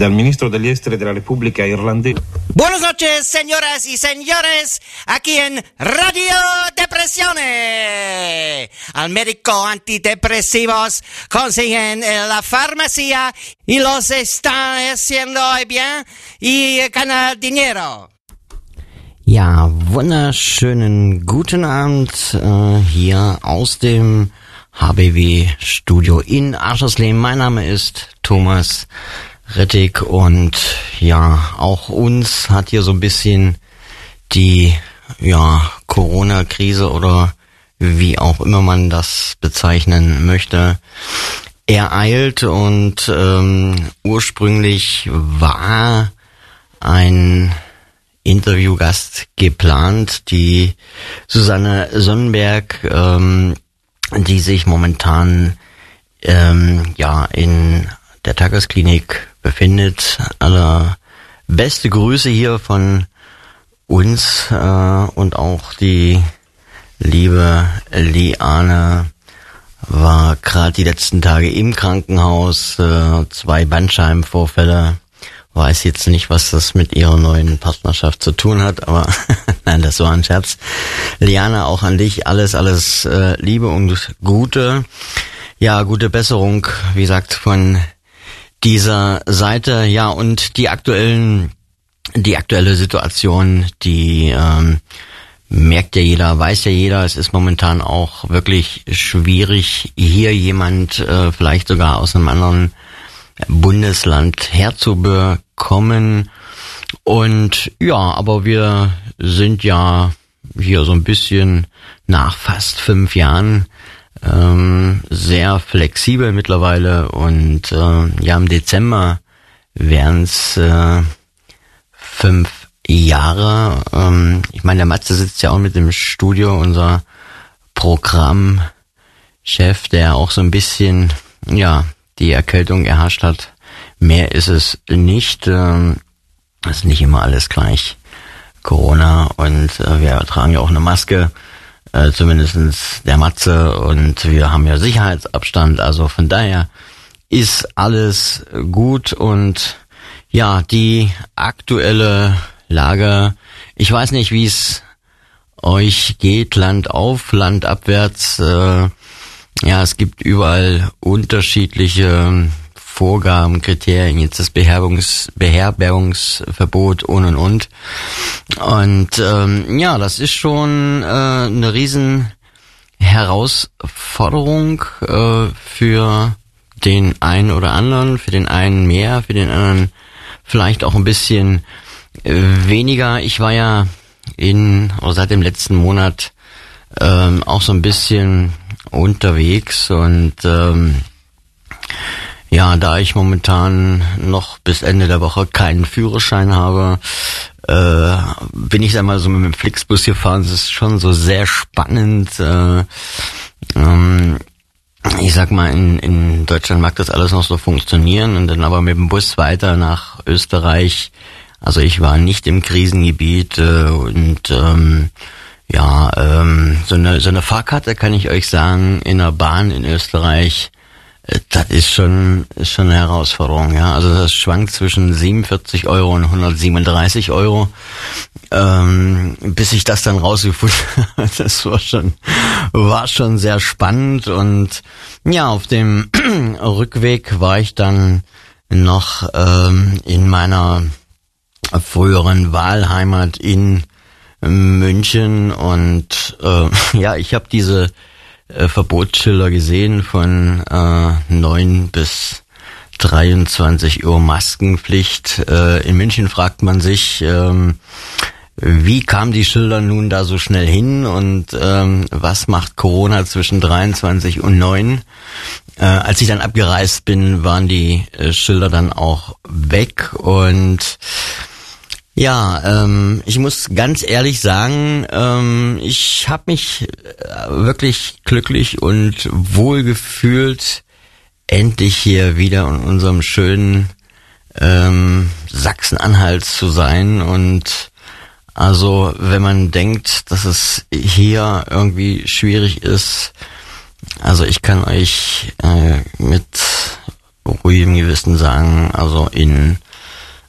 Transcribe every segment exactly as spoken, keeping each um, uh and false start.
dal ministro degli esteri della Repubblica irlandese. Buenas noches, señoras y señores, aquí en Radio Depresione. Al médico antidepresivos consiguen en la farmacia y los están haciendo bien y ganan dinero. Ja, wunderschönen guten Abend äh, hier aus dem H B W-Studio in Aschersleben. Mein Name ist Thomas Rettig und ja, auch uns hat hier so ein bisschen die ja Corona-Krise oder wie auch immer man das bezeichnen möchte, ereilt und ähm, ursprünglich war ein Interviewgast geplant, die Susanne Sonnenberg, ähm, die sich momentan ähm, ja in der Tagesklinik befindet. Allerbeste Grüße hier von uns äh, und auch die liebe Liane war gerade die letzten Tage im Krankenhaus, äh, zwei Bandscheibenvorfälle. Weiß jetzt nicht, was das mit ihrer neuen Partnerschaft zu tun hat, aber nein, das war ein Scherz. Liana, auch an dich alles, alles äh, Liebe und Gute. Ja, gute Besserung, wie gesagt, von dieser Seite. Ja, und die aktuellen, die aktuelle Situation, die ähm, merkt ja jeder, weiß ja jeder. Es ist momentan auch wirklich schwierig, hier jemand äh, vielleicht sogar aus einem anderen Bundesland herzubekommen. Und ja, aber wir sind ja hier so ein bisschen nach fast fünf Jahren ähm, sehr flexibel mittlerweile und äh, ja, im Dezember wären es äh, fünf Jahre. Ähm, ich meine, der Matze sitzt ja auch mit im Studio, unser Programmchef, der auch so ein bisschen, ja, die Erkältung erhascht hat. Mehr ist es nicht. Ähm, es ist nicht immer alles gleich Corona und äh, wir tragen ja auch eine Maske, äh, zumindestens der Matze, und wir haben ja Sicherheitsabstand. Also von daher ist alles gut und ja, die aktuelle Lage, ich weiß nicht, wie es euch geht, Land auf, Land abwärts. Äh, ja, es gibt überall unterschiedliche Vorgaben, Kriterien, jetzt das Beherbergungs, Beherbergungsverbot und und und. Und ähm, ja, das ist schon äh, eine riesen Herausforderung äh, für den einen oder anderen, für den einen mehr, für den anderen vielleicht auch ein bisschen äh, weniger. Ich war ja in oder seit dem letzten Monat ähm, auch so ein bisschen unterwegs und ähm, ja, da ich momentan noch bis Ende der Woche keinen Führerschein habe, äh, bin ich dann mal so mit dem Flixbus gefahren. Es ist schon so sehr spannend. Äh, ähm, ich sag mal, in, in Deutschland mag das alles noch so funktionieren und dann aber mit dem Bus weiter nach Österreich. Also ich war nicht im Krisengebiet äh, und ähm, ja, ähm, so eine so eine Fahrkarte kann ich euch sagen, in der Bahn in Österreich, äh, das ist schon ist schon eine Herausforderung, ja. Also das schwankt zwischen siebenundvierzig Euro und hundertsiebenunddreißig Euro, ähm, bis ich das dann rausgefunden habe. Das war schon war schon sehr spannend und ja, auf dem Rückweg war ich dann noch ähm, in meiner früheren Wahlheimat in München und äh, ja, ich habe diese äh, Verbotsschilder gesehen von äh, neun bis dreiundzwanzig Uhr Maskenpflicht. Äh, in München fragt man sich, ähm, wie kamen die Schilder nun da so schnell hin und ähm, was macht Corona zwischen dreiundzwanzig und neun? Äh, als ich dann abgereist bin, waren die äh, Schilder dann auch weg und ja, ähm, ich muss ganz ehrlich sagen, ähm, ich habe mich wirklich glücklich und wohl gefühlt, endlich hier wieder in unserem schönen ähm, Sachsen-Anhalt zu sein. Und also wenn man denkt, dass es hier irgendwie schwierig ist, also ich kann euch äh, mit ruhigem Gewissen sagen, also in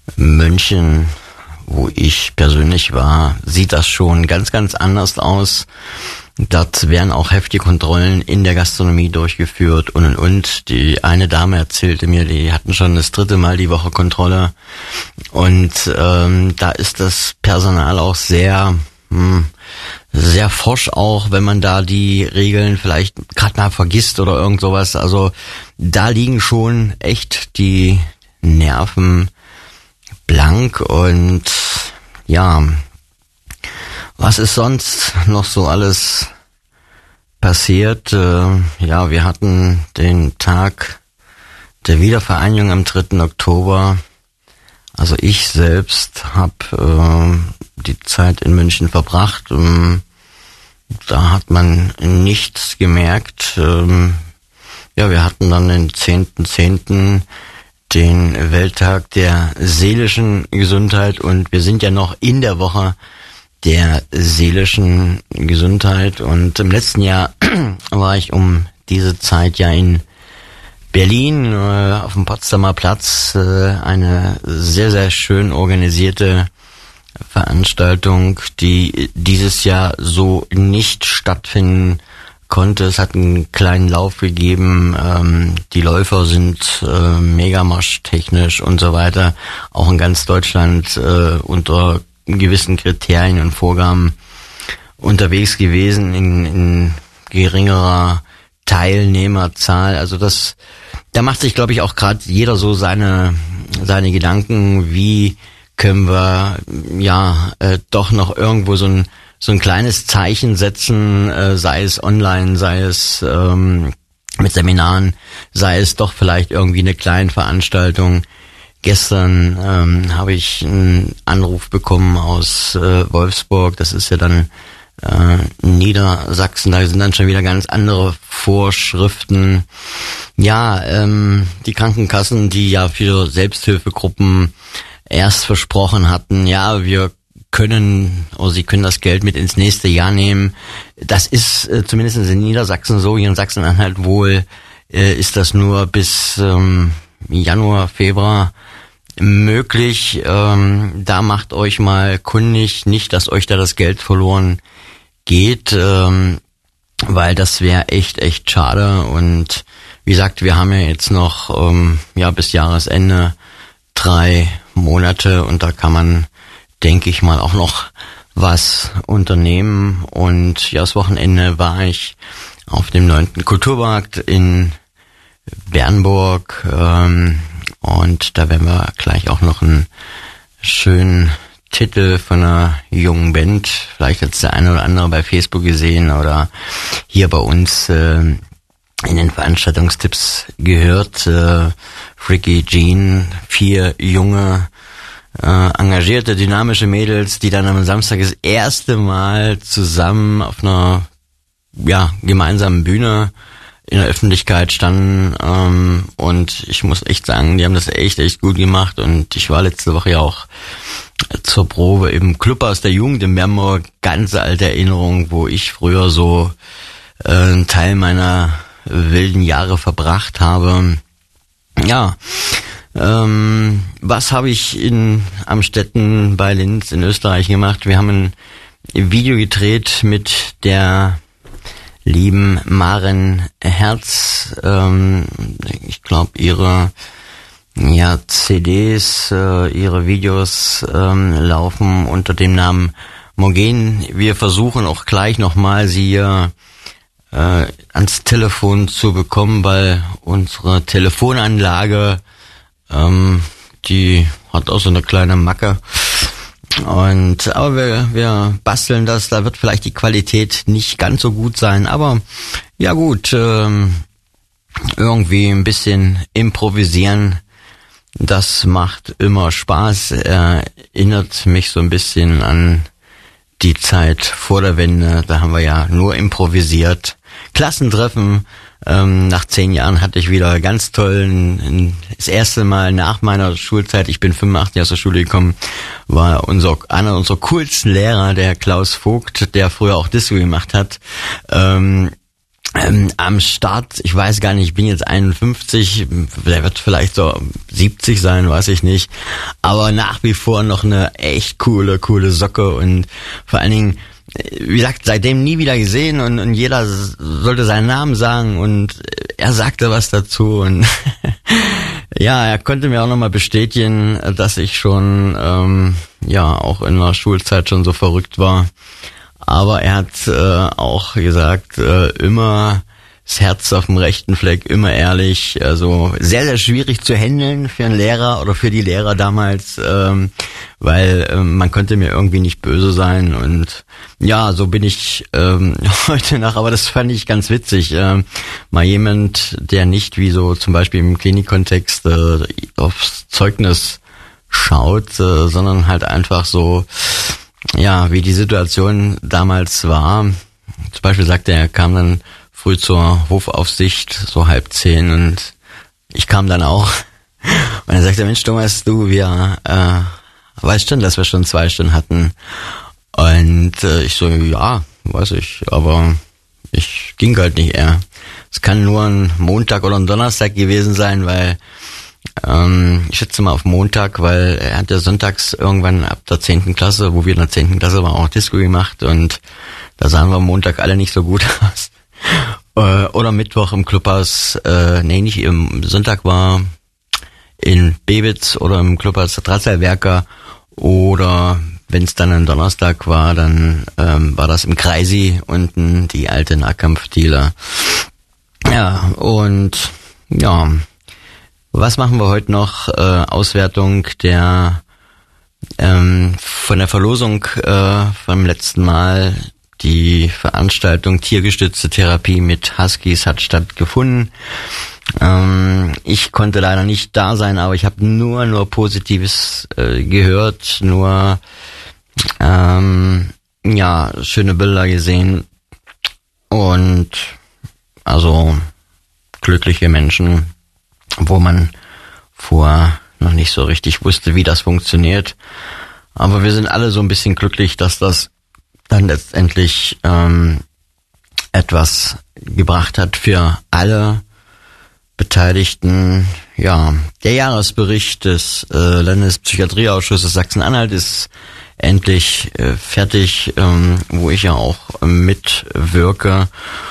München, wo ich persönlich war, sieht das schon ganz, ganz anders aus. Dort werden auch heftige Kontrollen in der Gastronomie durchgeführt und und und. Die eine Dame erzählte mir, die hatten schon das dritte Mal die Woche Kontrolle. Und ähm, da ist das Personal auch sehr, hm, sehr forsch auch, wenn man da die Regeln vielleicht gerade mal vergisst oder irgend sowas. Also da liegen schon echt die Nerven blank. Und ja, was ist sonst noch so alles passiert? Äh, ja, wir hatten den Tag der Wiedervereinigung am dritten Oktober. Also ich selbst habe äh, die Zeit in München verbracht. Ähm, da hat man nichts gemerkt. Ähm, ja, wir hatten dann den zehnten zehnten den Welttag der seelischen Gesundheit und wir sind ja noch in der Woche der seelischen Gesundheit. Und im letzten Jahr war ich um diese Zeit ja in Berlin äh, auf dem Potsdamer Platz, äh, eine sehr, sehr schön organisierte Veranstaltung, die dieses Jahr so nicht stattfinden konnte. Es hat einen kleinen Lauf gegeben, ähm, die Läufer sind äh, megamarsch-technisch und so weiter, auch in ganz Deutschland äh, unter gewissen Kriterien und Vorgaben unterwegs gewesen, in, in geringerer Teilnehmerzahl. Also das, da macht sich, glaube ich, auch gerade jeder so seine seine Gedanken, wie können wir ja äh, doch noch irgendwo so ein so ein kleines Zeichen setzen, äh, sei es online, sei es ähm, mit Seminaren, sei es doch vielleicht irgendwie eine kleine Veranstaltung. Gestern ähm, habe ich einen Anruf bekommen aus äh, Wolfsburg, das ist ja dann äh, Niedersachsen, da sind dann schon wieder ganz andere Vorschriften. Ja, ähm, die Krankenkassen, die ja für Selbsthilfegruppen erst versprochen hatten, ja, wir können, oder sie können das Geld mit ins nächste Jahr nehmen. Das ist äh, zumindest in Niedersachsen so, hier in Sachsen-Anhalt wohl äh, ist das nur bis ähm, Januar, Februar möglich. Ähm, da macht euch mal kundig, nicht, dass euch da das Geld verloren geht, ähm, weil das wäre echt, echt schade. Und wie gesagt, wir haben ja jetzt noch ähm, ja bis Jahresende drei Monate und da kann man, denke ich mal, auch noch was unternehmen. Und ja, das Wochenende war ich auf dem neunten Kulturmarkt in Bernburg ähm, und da werden wir gleich auch noch einen schönen Titel von einer jungen Band, vielleicht hat es der eine oder andere bei Facebook gesehen oder hier bei uns äh, in den Veranstaltungstipps gehört. Äh, Freaky Jean, vier junge, äh, engagierte, dynamische Mädels, die dann am Samstag das erste Mal zusammen auf einer ja gemeinsamen Bühne in der Öffentlichkeit standen, ähm, und ich muss echt sagen, die haben das echt, echt gut gemacht und ich war letzte Woche ja auch zur Probe im Club aus der Jugend in Bernburg, ganz alte Erinnerung, wo ich früher so äh, einen Teil meiner wilden Jahre verbracht habe. Ja, ähm, was habe ich in Amstetten bei Linz in Österreich gemacht? Wir haben ein Video gedreht mit der lieben Maren Herz. Ähm, ich glaube, ihre ja, C Ds, äh, ihre Videos ähm, laufen unter dem Namen Mogen. Wir versuchen auch gleich nochmal sie hier äh, ans Telefon zu bekommen, weil unsere Telefonanlage, ähm, die hat auch so eine kleine Macke. Und aber wir, wir basteln das, da wird vielleicht die Qualität nicht ganz so gut sein, aber ja gut, ähm, irgendwie ein bisschen improvisieren, das macht immer Spaß, erinnert mich so ein bisschen an die Zeit vor der Wende, da haben wir ja nur improvisiert. Klassentreffen, ähm, nach zehn Jahren hatte ich wieder ganz toll, ein, ein, das erste Mal nach meiner Schulzeit, ich bin fünfundachtzig aus der Schule gekommen, war unser einer unserer coolsten Lehrer, der Klaus Vogt, der früher auch Disco gemacht hat, ähm, ähm, am Start. Ich weiß gar nicht, ich bin jetzt einundfünfzig, der wird vielleicht so siebzig sein, weiß ich nicht. Aber nach wie vor noch eine echt coole, coole Socke und vor allen Dingen, wie gesagt, seitdem nie wieder gesehen und, und jeder sollte seinen Namen sagen und er sagte was dazu und ja, er konnte mir auch nochmal bestätigen, dass ich schon ähm, ja auch in der Schulzeit schon so verrückt war. Aber er hat äh, auch gesagt, äh, immer das Herz auf dem rechten Fleck, immer ehrlich. Also sehr, sehr schwierig zu handeln für einen Lehrer oder für die Lehrer damals, ähm, weil ähm, man konnte mir irgendwie nicht böse sein. Und ja, so bin ich ähm, heute noch. Aber das fand ich ganz witzig. Ähm, mal jemand, der nicht wie so zum Beispiel im Klinikkontext äh, aufs Zeugnis schaut, äh, sondern halt einfach so, ja, wie die Situation damals war. Zum Beispiel sagte er, er kam dann früh zur Hofaufsicht, so halb zehn, und ich kam dann auch. Und er sagte, Mensch, Thomas, du, wir, äh, weißt schon, dass wir schon zwei Stunden hatten. Und äh, ich so, ja, weiß ich, aber ich ging halt nicht eher. Es kann nur ein Montag oder ein Donnerstag gewesen sein, weil ähm, ich schätze mal auf Montag, weil er hat ja sonntags irgendwann ab der zehnten Klasse, wo wir in der zehnten Klasse waren, auch Disco gemacht und da sahen wir am Montag alle nicht so gut aus. Äh, oder Mittwoch im Clubhaus, äh, nee, nicht im Sonntag war in Bewitz oder im Clubhaus der Drahtseilwerker, oder wenn es dann ein Donnerstag war, dann ähm, war das im Kreisi unten die alte Nahkampfdealer. Ja, und ja, was machen wir heute noch? Äh, Auswertung der ähm, von der Verlosung äh, vom letzten Mal. Die Veranstaltung Tiergestützte Therapie mit Huskies hat stattgefunden. Ähm, ich konnte leider nicht da sein, aber ich habe nur nur Positives äh, gehört, nur ähm, ja schöne Bilder gesehen und also glückliche Menschen, wo man vorher noch nicht so richtig wusste, wie das funktioniert. Aber wir sind alle so ein bisschen glücklich, dass das dann letztendlich ähm, etwas gebracht hat für alle Beteiligten. Ja, der Jahresbericht des äh, Landespsychiatrieausschusses Sachsen-Anhalt ist endlich äh, fertig, ähm, wo ich ja auch äh, mitwirke.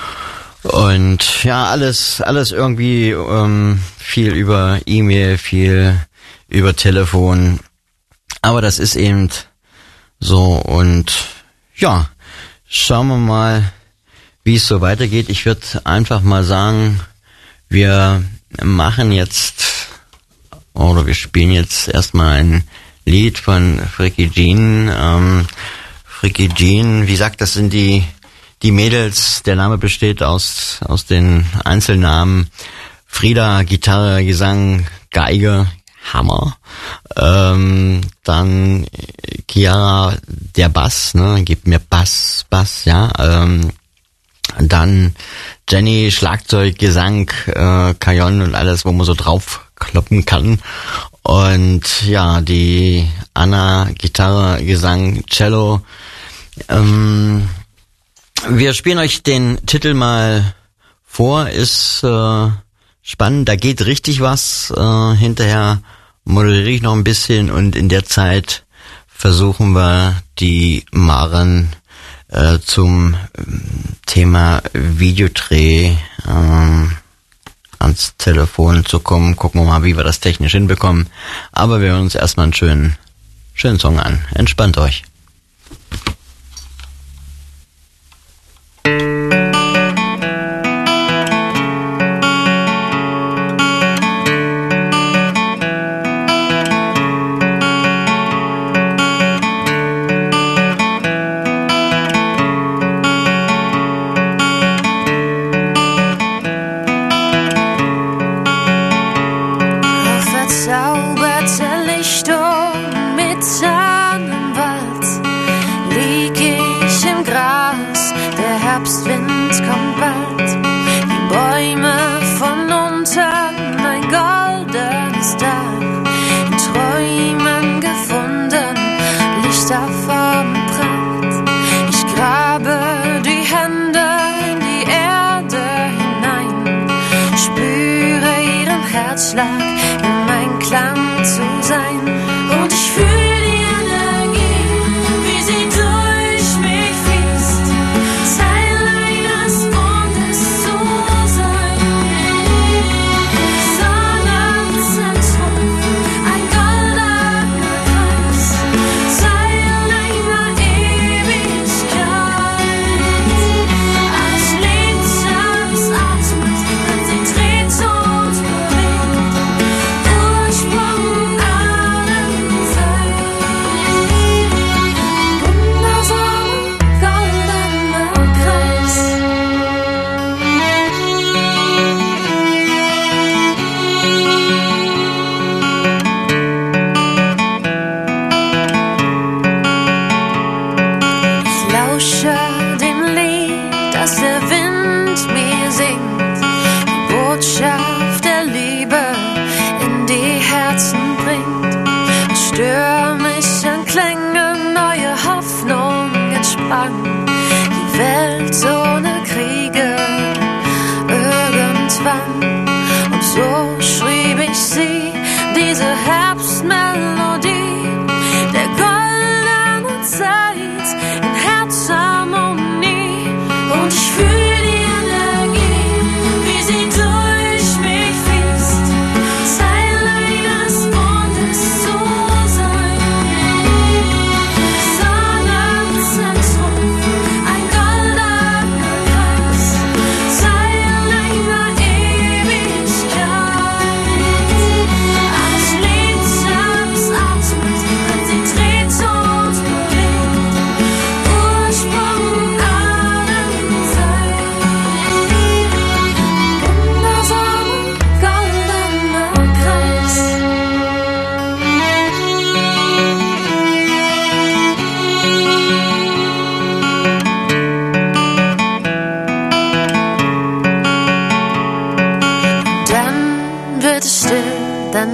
Und ja, alles, alles irgendwie ähm, viel über E-Mail, viel über Telefon. Aber das ist eben so. Und ja, schauen wir mal, wie es so weitergeht. Ich würde einfach mal sagen, wir machen jetzt, oder wir spielen jetzt erstmal ein Lied von Fricky Jean. Ähm, Fricky Jean, wie gesagt, das sind die die Mädels, der Name besteht aus aus den Einzelnamen. Frieda, Gitarre, Gesang, Geige, Hammer. Ähm, dann Chiara, der Bass, ne, gib mir Bass, Bass, ja. Ähm, dann Jenny, Schlagzeug, Gesang, äh, Kajon und alles, wo man so drauf kloppen kann. Und ja, die Anna, Gitarre, Gesang, Cello. Ähm, wir spielen euch den Titel mal vor, ist äh, spannend, da geht richtig was. Äh, hinterher moderiere ich noch ein bisschen und in der Zeit versuchen wir die Maren äh, zum Thema Videodreh äh, ans Telefon zu kommen. Gucken wir mal, wie wir das technisch hinbekommen. Aber wir hören uns erstmal einen schönen, schönen Song an. Entspannt euch. Ich grabe die Hände in die Erde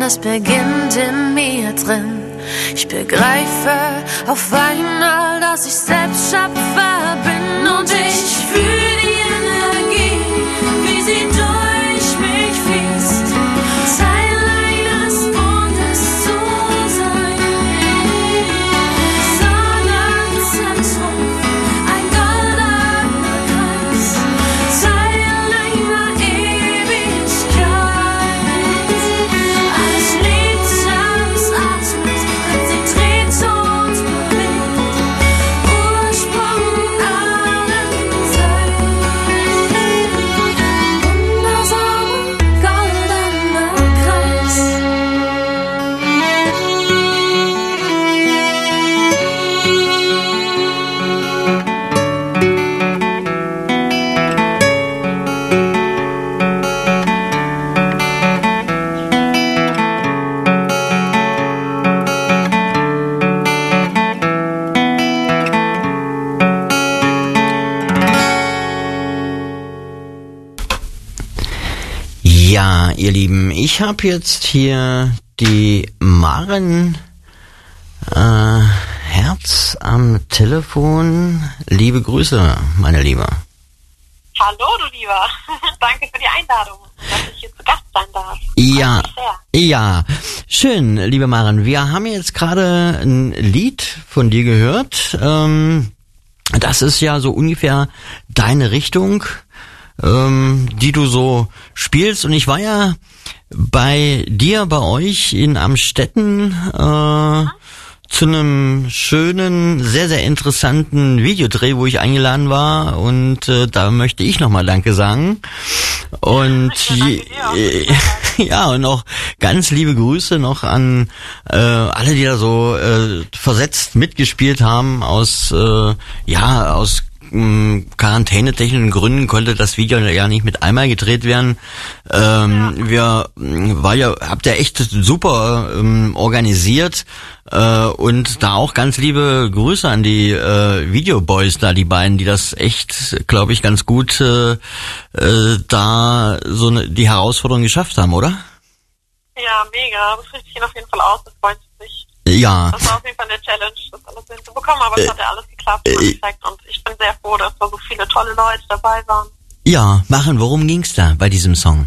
es beginnt in mir drin. Ich begreife auf einmal, dass ich selbst Schöpfer bin und ich fühle die Energie, wie sie durch mich fließt. Teil eines Bundes zu sein. Sonnenzentrum, ein goldener Kreis. Teil einer Ewigkeit. Alles lebt, alles atmet, sie dreht und bewegt. Ursprung allen Seins. Wundersamer goldener Kreis. Ja, ihr Lieben, ich habe jetzt hier die Maren äh, Herz am Telefon. Liebe Grüße, meine Liebe. Hallo, du Lieber. Danke für die Einladung, dass ich hier zu Gast sein darf. Ja, Freut mich sehr. ja, schön, liebe Maren. Wir haben jetzt gerade ein Lied von dir gehört. Ähm, das ist ja so ungefähr deine Richtung, ähm, die du so spielst. Und ich war ja bei dir, bei euch in Amstetten äh, zu einem schönen, sehr, sehr interessanten Videodreh, wo ich eingeladen war. Und äh, da möchte ich nochmal Danke sagen. Und je, äh, ja, und auch ganz liebe Grüße noch an äh, alle, die da so äh, versetzt mitgespielt haben. Aus äh, ja aus mh, quarantänetechnischen Gründen konnte das Video ja nicht mit einmal gedreht werden. Ähm, ja. Wir mh, war ja habt ihr echt super ähm, organisiert. Äh, und da auch ganz liebe Grüße an die äh, Videoboys da, die beiden, die das echt, glaube ich, ganz gut äh, äh, da so ne, die Herausforderung geschafft haben, oder? Ja, mega. Das richtet sich auf jeden Fall aus, das freut sich. Ja. Das war auf jeden Fall eine Challenge, das alles hinzubekommen, aber es hat ja alles geklappt im Endeffekt und ich bin sehr froh, dass da so viele tolle Leute dabei waren. Ja, Maren, worum ging's da bei diesem Song?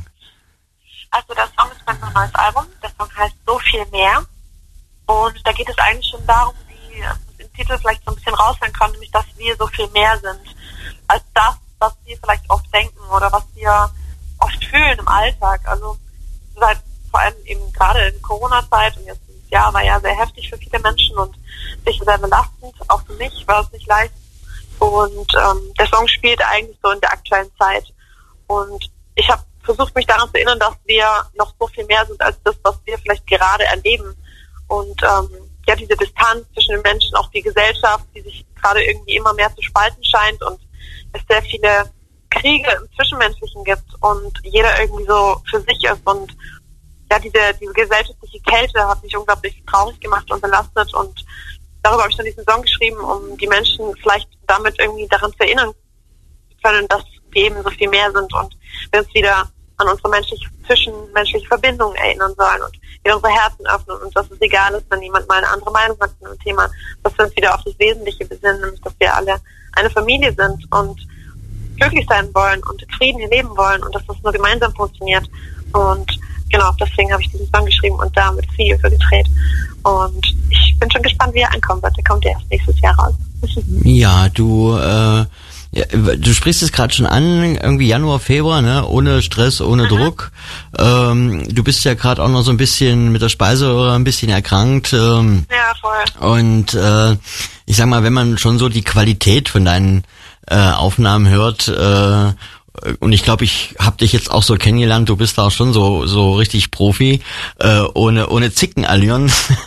Also der Song ist mein neues Album, der Song heißt So viel mehr. Und da geht es eigentlich schon darum, wie es im Titel vielleicht so ein bisschen raushören kann, nämlich, dass wir so viel mehr sind als das, was wir vielleicht oft denken oder was wir oft fühlen im Alltag. Also seit vor allem eben gerade in Corona-Zeit und jetzt dieses Jahr war ja sehr heftig für viele Menschen und sicher sehr belastend. Auch für mich war es nicht leicht. Und ähm, der Song spielt eigentlich so in der aktuellen Zeit. Und ich habe versucht, mich daran zu erinnern, dass wir noch so viel mehr sind als das, was wir vielleicht gerade erleben. Und ähm, ja, diese Distanz zwischen den Menschen, auch die Gesellschaft, die sich gerade irgendwie immer mehr zu spalten scheint und es sehr viele Kriege im Zwischenmenschlichen gibt und jeder irgendwie so für sich ist. Und ja, diese, diese gesellschaftliche Kälte hat mich unglaublich traurig gemacht und belastet. Und darüber habe ich dann diesen Song geschrieben, um die Menschen vielleicht damit irgendwie daran zu erinnern zu können, dass wir eben so viel mehr sind und wir uns wieder an unsere menschliche, zwischenmenschliche Verbindungen erinnern sollen und wieder unsere Herzen öffnen und dass es egal ist, wenn jemand mal eine andere Meinung hat zu einem Thema, dass wir uns wieder auf das Wesentliche besinnen, nämlich dass wir alle eine Familie sind und glücklich sein wollen und in Frieden hier leben wollen und dass das nur gemeinsam funktioniert. Und genau, deswegen habe ich diesen Song geschrieben und damit das Video für gedreht. Und ich bin schon gespannt, wie er ankommen wird. Der kommt ja erst nächstes Jahr raus. Ja, du äh Ja, du sprichst es gerade schon an, irgendwie Januar, Februar, ne, ohne Stress, ohne mhm. Druck. Ähm, du bist ja gerade auch noch so ein bisschen mit der Speiseröhre ein bisschen erkrankt. Ähm, ja, voll. Und äh, ich sag mal, wenn man schon so die Qualität von deinen äh, Aufnahmen hört, äh, und ich glaube, ich habe dich jetzt auch so kennengelernt, du bist da auch schon so so richtig Profi, äh, ohne ohne Zickenallüren.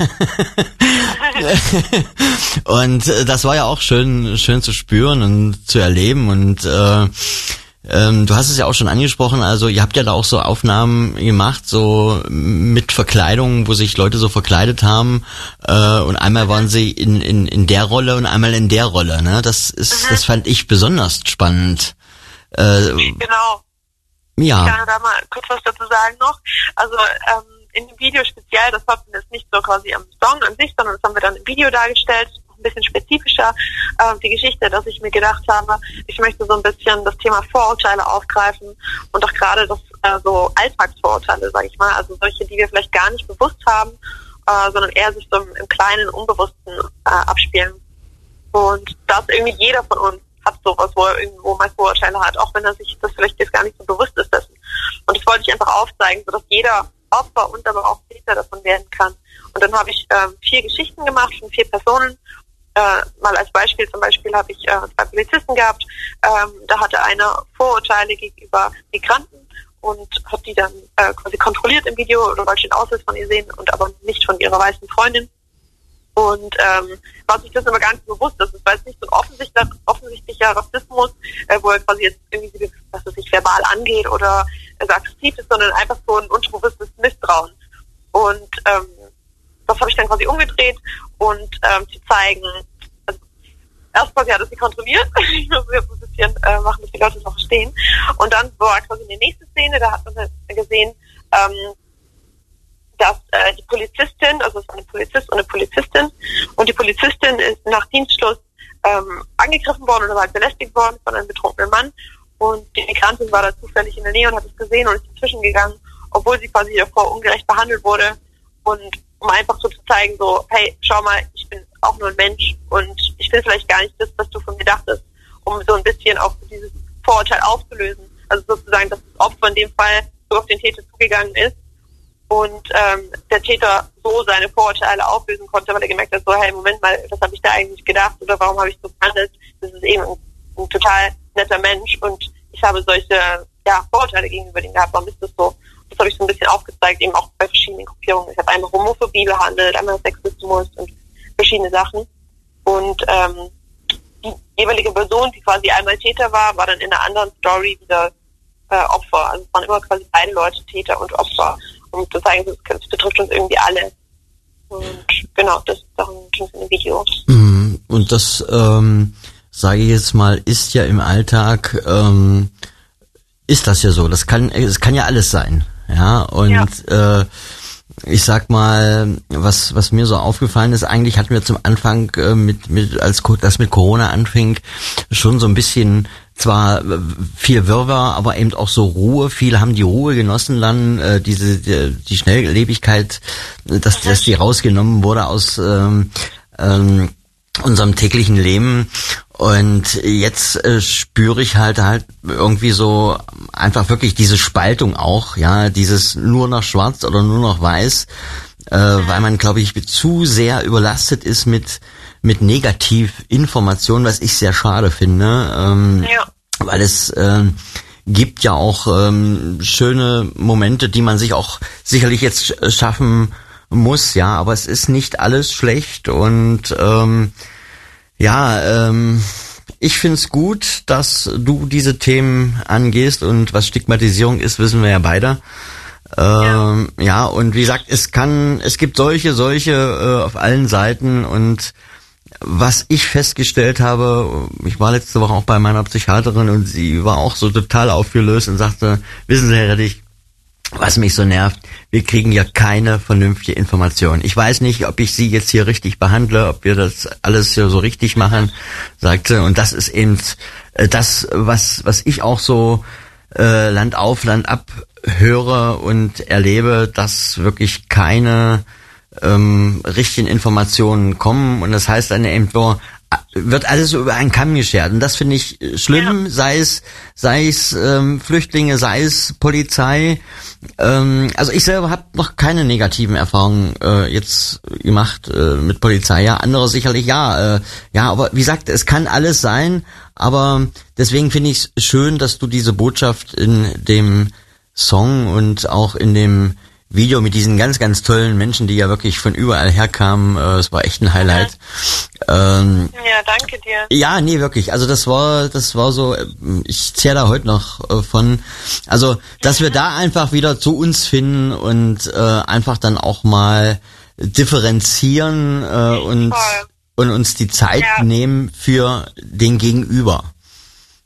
Und äh, das war ja auch schön schön zu spüren und zu erleben und äh, ähm, du hast es ja auch schon angesprochen, also ihr habt ja da auch so Aufnahmen gemacht, so mit Verkleidung, wo sich Leute so verkleidet haben äh, und einmal waren sie in in in der Rolle und einmal in der Rolle, ne? Das ist mhm. das fand ich besonders spannend. Äh, genau. Ja. Ich kann da mal kurz was dazu sagen noch. Also ähm, in dem Video speziell, das hatten wir jetzt nicht so quasi am Song an sich, sondern das haben wir dann im Video dargestellt, ein bisschen spezifischer, äh, die Geschichte, dass ich mir gedacht habe, ich möchte so ein bisschen das Thema Vorurteile aufgreifen und auch gerade das äh, so Alltagsvorurteile, sage ich mal, also solche, die wir vielleicht gar nicht bewusst haben, äh, sondern eher sich so im, im kleinen, Unbewussten äh, abspielen. Und dass irgendwie jeder von uns hat sowas, wo er irgendwo mal Vorurteile hat, auch wenn er sich das vielleicht jetzt gar nicht so bewusst ist dessen. Und das wollte ich einfach aufzeigen, sodass jeder Opfer und aber auch Täter davon werden kann. Und dann habe ich ähm, vier Geschichten gemacht von vier Personen. Äh, mal als Beispiel, zum Beispiel habe ich äh, zwei Polizisten gehabt. Ähm, da hatte einer Vorurteile gegenüber Migranten und hat die dann äh, quasi kontrolliert im Video oder wollte den Ausweis von ihr sehen und aber nicht von ihrer weißen Freundin. Und ähm, war sich das immer gar nicht bewusst, das ist, weil es nicht so ein offensichtlicher, offensichtlicher Rassismus, äh, wo er quasi jetzt irgendwie, was es sich verbal angeht oder äh, so aggressiv ist, sondern einfach so ein unterbewusstes Misstrauen. Und ähm, das habe ich dann quasi umgedreht und ähm, zu zeigen, also erst quasi hat er sie kontrolliert, ich muss jetzt ein bisschen äh, machen, dass die Leute das auch verstehen. Und dann war quasi in der nächsten Szene, da hat man gesehen, ähm, dass äh, die Polizistin, also es war eine Polizist und eine Polizistin, und die Polizistin ist nach Dienstschluss ähm, angegriffen worden oder war belästigt worden von einem betrunkenen Mann, und die Migrantin war da zufällig in der Nähe und hat es gesehen und ist dazwischen gegangen, obwohl sie quasi davor ungerecht behandelt wurde, und um einfach so zu zeigen, so, hey, schau mal, ich bin auch nur ein Mensch und ich bin vielleicht gar nicht das, was du von mir dachtest, um so ein bisschen auch dieses Vorurteil aufzulösen. Also sozusagen, dass das Opfer in dem Fall so auf den Täter zugegangen ist und ähm, der Täter so seine Vorurteile auflösen konnte, weil er gemerkt hat, so, hey, Moment mal, was habe ich da eigentlich gedacht oder warum habe ich so gehandelt? Das ist eben ein, ein total netter Mensch und ich habe solche ja, Vorurteile gegenüber dem gehabt. Warum ist das so? Das habe ich so ein bisschen aufgezeigt, eben auch bei verschiedenen Gruppierungen. Ich habe einmal Homophobie behandelt, einmal Sexismus und verschiedene Sachen. Und ähm, die jeweilige Person, die quasi einmal Täter war, war dann in einer anderen Story wieder äh, Opfer. Also es waren immer quasi beide Leute Täter und Opfer. Um zu zeigen, das betrifft uns irgendwie alle. Und genau, das ist darum ging es in den Videos. Und das, ähm, sage ich jetzt mal, ist ja im Alltag, ähm, ist das ja so. Das kann, es kann ja alles sein. Ja, und ja. Äh, ich sag mal, was was mir so aufgefallen ist, eigentlich hatten wir zum Anfang äh, mit mit als das mit Corona anfing, schon so ein bisschen zwar viel Wirrwarr, aber eben auch so Ruhe. Viele haben die Ruhe genossen dann, äh, diese die, die Schnelllebigkeit, dass dass die rausgenommen wurde aus ähm, ähm, unserem täglichen Leben. Und jetzt äh, spüre ich halt halt irgendwie so einfach wirklich diese Spaltung auch, ja, dieses nur noch schwarz oder nur noch weiß, äh, weil man, glaube ich, zu sehr überlastet ist mit mit Negativinformationen, was ich sehr schade finde, ähm, ja. weil es äh, gibt ja auch ähm, schöne Momente, die man sich auch sicherlich jetzt schaffen muss, ja, aber es ist nicht alles schlecht und ähm, ja, ähm, ich find's gut, dass du diese Themen angehst und was Stigmatisierung ist, wissen wir ja beide. Ähm, ja. ja, und wie gesagt, es kann, es gibt solche, solche äh, auf allen Seiten und was ich festgestellt habe, ich war letzte Woche auch bei meiner Psychiaterin und sie war auch so total aufgelöst und sagte, wissen Sie, Herr Rettich, was mich so nervt, wir kriegen ja keine vernünftige Information. Ich weiß nicht, ob ich Sie jetzt hier richtig behandle, ob wir das alles hier so richtig machen, sagte. Und das ist eben das, was was ich auch so äh, Land auf, Land ab höre und erlebe, dass wirklich keine ähm, richtigen Informationen kommen. Und das heißt dann eben so, wird alles über einen Kamm geschert. Und das finde ich schlimm, ja. sei es sei es ähm, Flüchtlinge, sei es Polizei. Ähm, also ich selber habe noch keine negativen Erfahrungen äh, jetzt gemacht äh, mit Polizei. Ja, andere sicherlich ja. Äh, ja, aber wie gesagt, es kann alles sein. Aber deswegen finde ich es schön, dass du diese Botschaft in dem Song und auch in dem Video mit diesen ganz, ganz tollen Menschen, die ja wirklich von überall herkamen. Äh, es war echt ein Highlight. Ja. Ähm, ja, danke dir. Ja, nee, wirklich. Also das war, das war so, ich zähle da heute noch äh, von, also, dass wir da einfach wieder zu uns finden und äh, einfach dann auch mal differenzieren äh, und, und uns die Zeit ja. nehmen für den Gegenüber.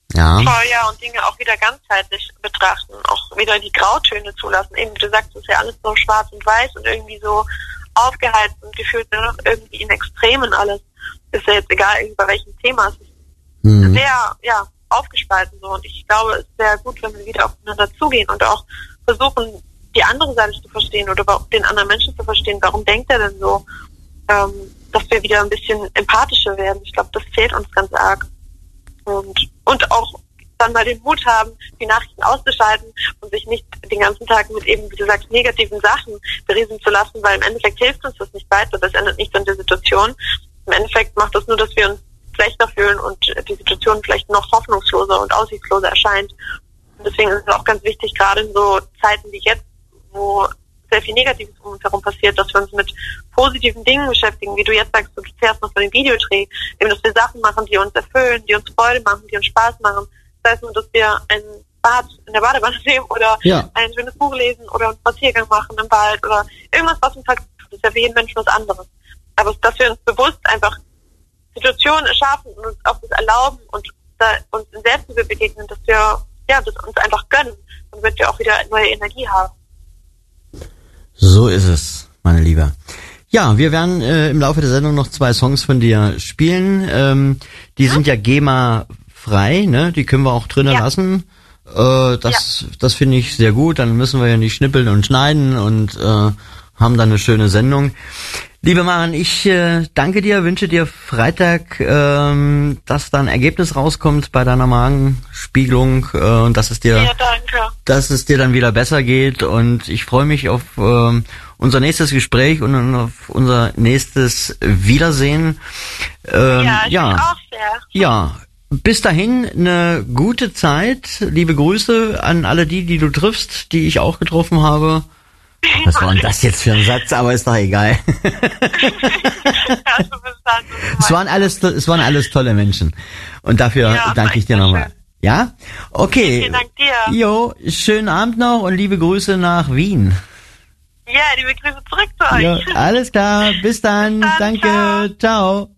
Ja. Feuer und Dinge auch wieder ganzheitlich betrachten, auch wieder die Grautöne zulassen. Eben, wie du sagst, es ist ja alles so schwarz und weiß und irgendwie so aufgeheizt und gefühlt nur noch irgendwie in Extremen alles. Ist ja jetzt egal, bei welchem Thema. Es ist mhm. sehr, ja, aufgespalten so. Und ich glaube, es ist sehr gut, wenn wir wieder aufeinander zugehen und auch versuchen, die andere Seite zu verstehen oder den anderen Menschen zu verstehen. Warum denkt er denn so? Ähm, dass wir wieder ein bisschen empathischer werden. Ich glaube, das fehlt uns ganz arg. Und, und auch dann mal den Mut haben, die Nachrichten auszuschalten und sich nicht den ganzen Tag mit eben, wie du sagst, negativen Sachen berieseln zu lassen, weil im Endeffekt hilft uns das nicht weiter. Das ändert nichts an der Situation. Im Endeffekt macht das nur, dass wir uns schlechter fühlen und die Situation vielleicht noch hoffnungsloser und aussichtsloser erscheint. Und deswegen ist es auch ganz wichtig, gerade in so Zeiten wie jetzt, wo sehr viel Negatives um uns herum passiert, dass wir uns mit positiven Dingen beschäftigen, wie du jetzt sagst, du fährst noch von dem Videodreh, eben, dass wir Sachen machen, die uns erfüllen, die uns Freude machen, die uns Spaß machen. Das heißt nur, dass wir ein Bad in der Badewanne nehmen oder ja. ein schönes Buch lesen oder einen Spaziergang machen im Wald oder irgendwas, was uns halt, das ist ja für jeden Menschen was anderes. Aber dass wir uns bewusst einfach Situationen erschaffen und uns auch das erlauben und da uns in Selbstliebe begegnen, dass wir, ja, das uns einfach gönnen, damit wir auch wieder neue Energie haben. So ist es, meine Liebe. Ja, wir werden äh, im Laufe der Sendung noch zwei Songs von dir spielen. Ähm, die ja. sind ja GEMA-frei, ne? Die können wir auch drinnen ja. lassen. Äh, das, ja. das finde ich sehr gut. Dann müssen wir ja nicht schnippeln und schneiden und äh, haben dann eine schöne Sendung. Liebe Maren, ich äh, danke dir, wünsche dir Freitag, ähm, dass da ein Ergebnis rauskommt bei deiner Magenspiegelung äh, und dass es dir, ja, danke. dass es dir dann wieder besser geht. Und ich freue mich auf äh, unser nächstes Gespräch und auf unser nächstes Wiedersehen. Ähm, ja, ich ja, auch sehr. Ja. Bis dahin eine gute Zeit. Liebe Grüße an alle die, die du triffst, die ich auch getroffen habe. Was war denn das jetzt für ein Satz? Aber ist doch egal. es waren alles, es waren alles tolle Menschen. Und dafür ja, danke ich dir nochmal. Ja? Okay. Vielen Dank dir. Jo, schönen Abend noch und liebe Grüße nach Wien. Ja, liebe Grüße zurück zu euch. Jo, alles klar. Bis dann. Bis dann. Danke. Ciao. Ciao.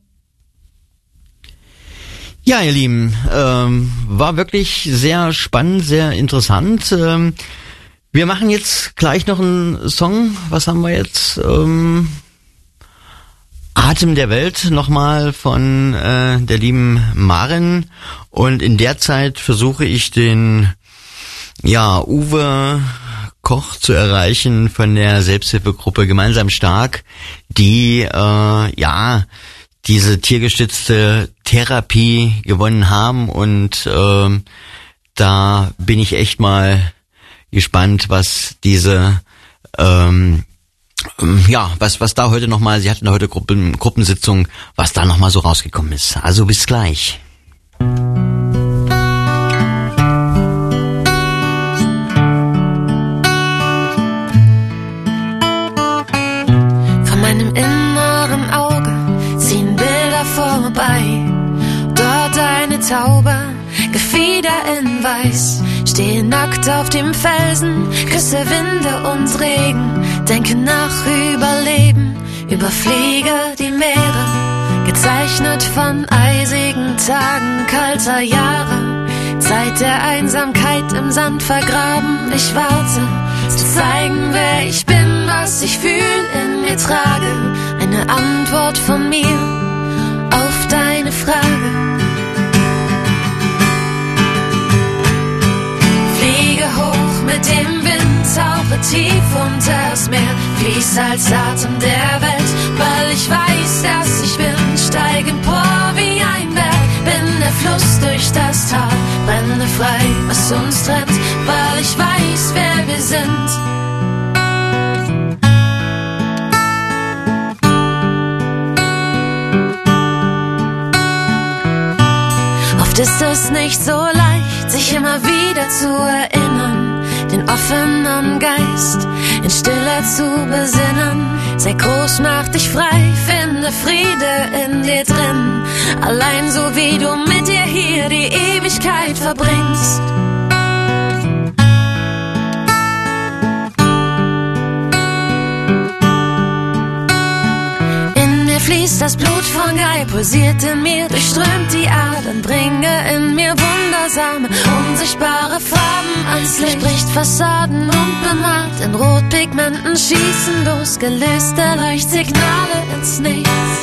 Ja, ihr Lieben, ähm, war wirklich sehr spannend, sehr interessant. Ähm, Wir machen jetzt gleich noch einen Song. Was haben wir jetzt? Ähm, Atem der Welt nochmal von äh, der lieben Maren. Und in der Zeit versuche ich den ja Uwe Koch zu erreichen von der Selbsthilfegruppe Gemeinsam Stark, die äh, ja diese tiergestützte Therapie gewonnen haben. Und äh, da bin ich echt mal gespannt, was diese, ähm, ja, was was da heute nochmal, sie hatten heute Gruppen, Gruppensitzung, was da nochmal so rausgekommen ist. Also bis gleich. Von meinem inneren Auge ziehen Bilder vorbei. Dort eine Taube, Gefieder in Weiß. Stehe nackt auf dem Felsen, küsse Winde und Regen, denke nach über Leben, überfliege die Meere, gezeichnet von eisigen Tagen kalter Jahre, Zeit der Einsamkeit im Sand vergraben. Ich warte, zu zeigen, wer ich bin, was ich fühl in mir trage, eine Antwort von mir auf deine Frage. Mit dem Wind tauche tief unters Meer, fließ als Atem der Welt, weil ich weiß, dass ich bin, steig empor wie ein Berg, bin der Fluss durch das Tal, brenne frei, was uns trennt, weil ich weiß, wer wir sind. Oft ist es nicht so leicht, sich immer wieder zu erinnern, den offenen Geist in Stille zu besinnen. Sei groß, mach dich frei, finde Friede in dir drin. Allein so wie du mit dir hier die Ewigkeit verbringst. In mir fließt fließt das Blut von Gai, pulsiert in mir, durchströmt die Adern, bringe in mir wundersame, unsichtbare Farben ans Licht. Bricht Fassaden und bemalt, in Rotpigmenten schießen los, gelöste Leuchtsignale ins Nichts.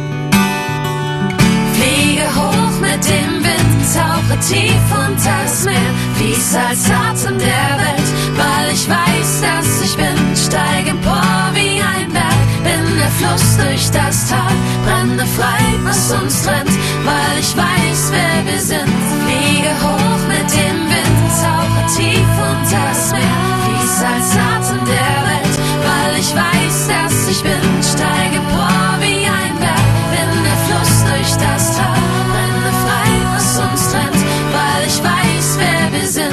Fliege hoch mit dem Wind, tauche tief unters Meer, fließ als Atem der Welt, weil ich weiß, dass ich bin, steige empor wie ein Berg, bin der Fluss durch das Tal, brenne frei, was uns trennt, weil ich weiß, wer wir sind. Fliege hoch mit dem Wind, tauche tief unters Meer, fließ als Atem der Welt, weil ich weiß, dass ich bin, steige empor wie ein Berg, bin der Fluss durch das Tal, brenne frei, was uns trennt, weil ich weiß, wer wir sind.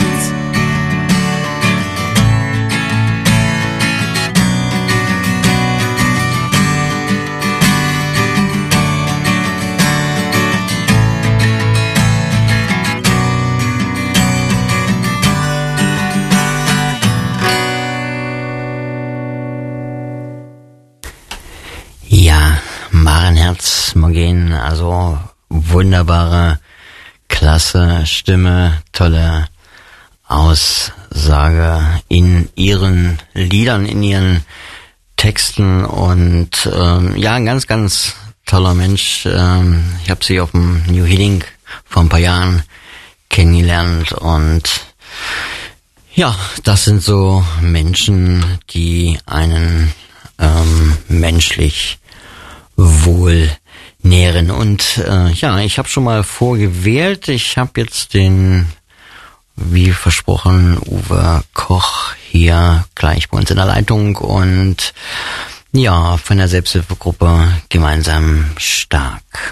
Ja, Marenherz, Morgen, also wunderbare, klasse Stimme, tolle Aussage in ihren Liedern, in ihren Texten und ähm, ja, ein ganz, ganz toller Mensch. Ähm, ich habe sie auf dem New Healing vor ein paar Jahren kennengelernt und ja, das sind so Menschen, die einen ähm, menschlich wohl nähren. Und äh, ja, ich habe schon mal vorgewählt. Ich habe jetzt den, wie versprochen, Uwe Koch hier gleich bei uns in der Leitung und ja, von der Selbsthilfegruppe Gemeinsam Stark.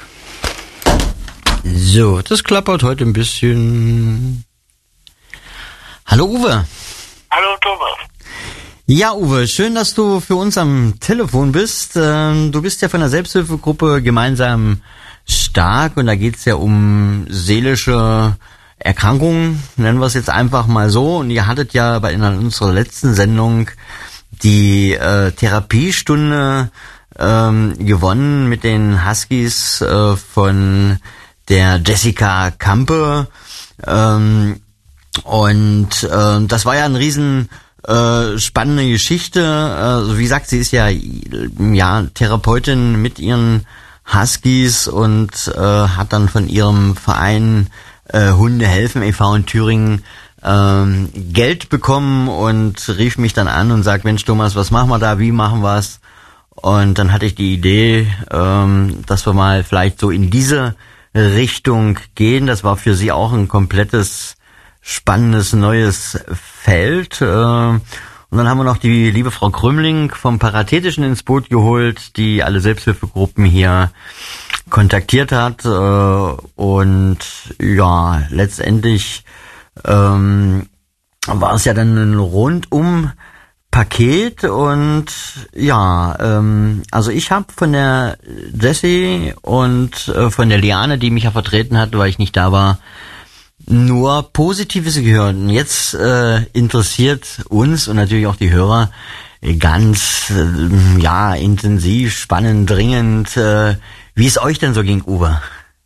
So, das klappert heute ein bisschen. Hallo Uwe. Hallo Thomas. Ja, Uwe, schön, dass du für uns am Telefon bist. Du bist ja von der Selbsthilfegruppe Gemeinsam Stark und da geht's ja um seelische Erkrankungen, nennen wir es jetzt einfach mal so. Und ihr hattet ja bei in unserer letzten Sendung die äh, Therapiestunde ähm, gewonnen mit den Huskies äh, von der Jessica Kampe. Ähm, und äh, das war ja ein riesen Äh, spannende Geschichte. Äh, wie gesagt, sie ist ja, ja Therapeutin mit ihren Huskies und äh, hat dann von ihrem Verein äh, Hunde helfen e V in Thüringen ähm, Geld bekommen und rief mich dann an und sagt, Mensch Thomas, was machen wir da, wie machen wir es? Und dann hatte ich die Idee, ähm, dass wir mal vielleicht so in diese Richtung gehen. Das war für sie auch ein komplettes spannendes neues Feld. Und dann haben wir noch die liebe Frau Krümling vom Parathetischen ins Boot geholt, die alle Selbsthilfegruppen hier kontaktiert hat. Und ja, letztendlich ähm, war es ja dann ein rundum Paket. Und ja, ähm, also ich habe von der Jessie und äh, von der Liane, die mich ja vertreten hat, weil ich nicht da war, nur Positives gehört. Und jetzt äh, interessiert uns und natürlich auch die Hörer ganz äh, ja intensiv, spannend, dringend, äh, wie es euch denn so ging, Uwe?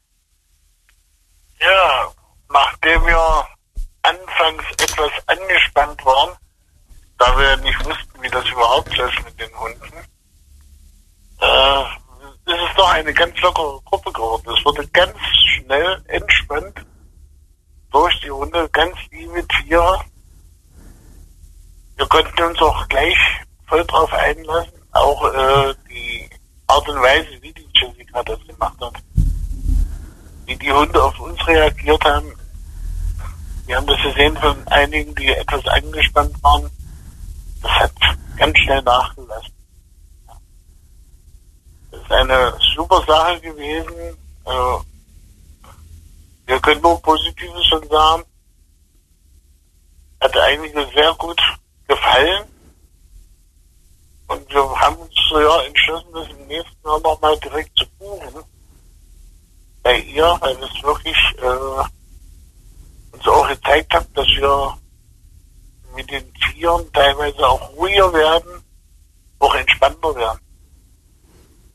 Ja, nachdem wir anfangs etwas angespannt waren, da wir nicht wussten, wie das überhaupt ist mit den Hunden, äh, ist es doch eine ganz lockere Gruppe geworden. Es wurde ganz schnell entspannt durch die Hunde, ganz liebe Tiere. Wir konnten uns auch gleich voll drauf einlassen, auch äh, die Art und Weise, wie die Jessica das gemacht hat, wie die Hunde auf uns reagiert haben. Wir haben das gesehen von einigen, die etwas angespannt waren. Das hat ganz schnell nachgelassen. Das ist eine super Sache gewesen. Äh, Wir können nur Positives schon sagen. Hat einiges sehr gut gefallen. Und wir haben uns so ja entschlossen, das im nächsten Jahr nochmal direkt zu buchen. Bei ihr, weil es wirklich äh, uns auch gezeigt hat, dass wir mit den Tieren teilweise auch ruhiger werden, auch entspannter werden.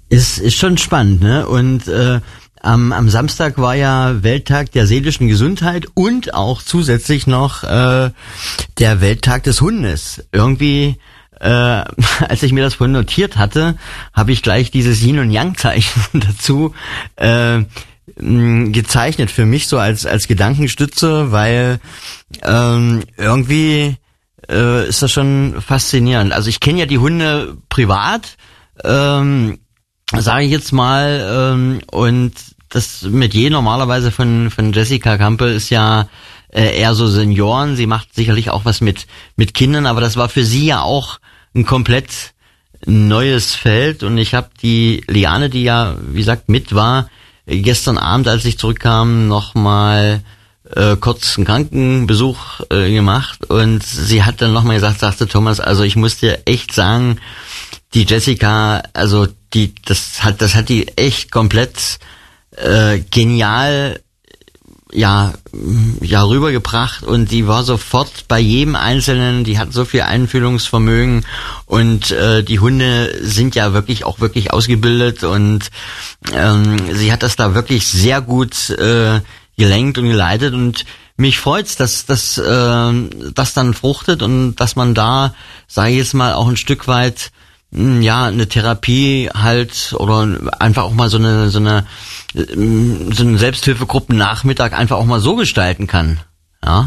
Ist, ist schon spannend, ne? Und äh, am, am Samstag war ja Welttag der seelischen Gesundheit und auch zusätzlich noch äh, der Welttag des Hundes. Irgendwie, äh, als ich mir das vorhin notiert hatte, habe ich gleich dieses Yin- und Yang-Zeichen dazu äh, gezeichnet für mich so als als Gedankenstütze, weil ähm, irgendwie äh, ist das schon faszinierend. Also ich kenne ja die Hunde privat, ähm, sage ich jetzt mal, ähm, und das Metier normalerweise von von Jessica Campbell ist ja äh, eher so Senioren. Sie macht sicherlich auch was mit mit Kindern, aber das war für sie ja auch ein komplett neues Feld. Und ich habe die Liane, die ja wie gesagt mit war, gestern Abend, als ich zurückkam, nochmal äh, kurz einen Krankenbesuch äh, gemacht, und sie hat dann nochmal gesagt, sagte Thomas, also ich muss dir echt sagen, die Jessica, also die, das hat, das hat die echt komplett äh, genial, ja, ja rübergebracht, und die war sofort bei jedem Einzelnen, die hat so viel Einfühlungsvermögen, und äh, die Hunde sind ja wirklich auch wirklich ausgebildet, und ähm, sie hat das da wirklich sehr gut äh, gelenkt und geleitet, und mich freut's, dass dass äh, das dann fruchtet und dass man da, sage ich jetzt mal, auch ein Stück weit ja eine Therapie halt oder einfach auch mal so eine so eine so einen Selbsthilfegruppen-Nachmittag einfach auch mal so gestalten kann, ja.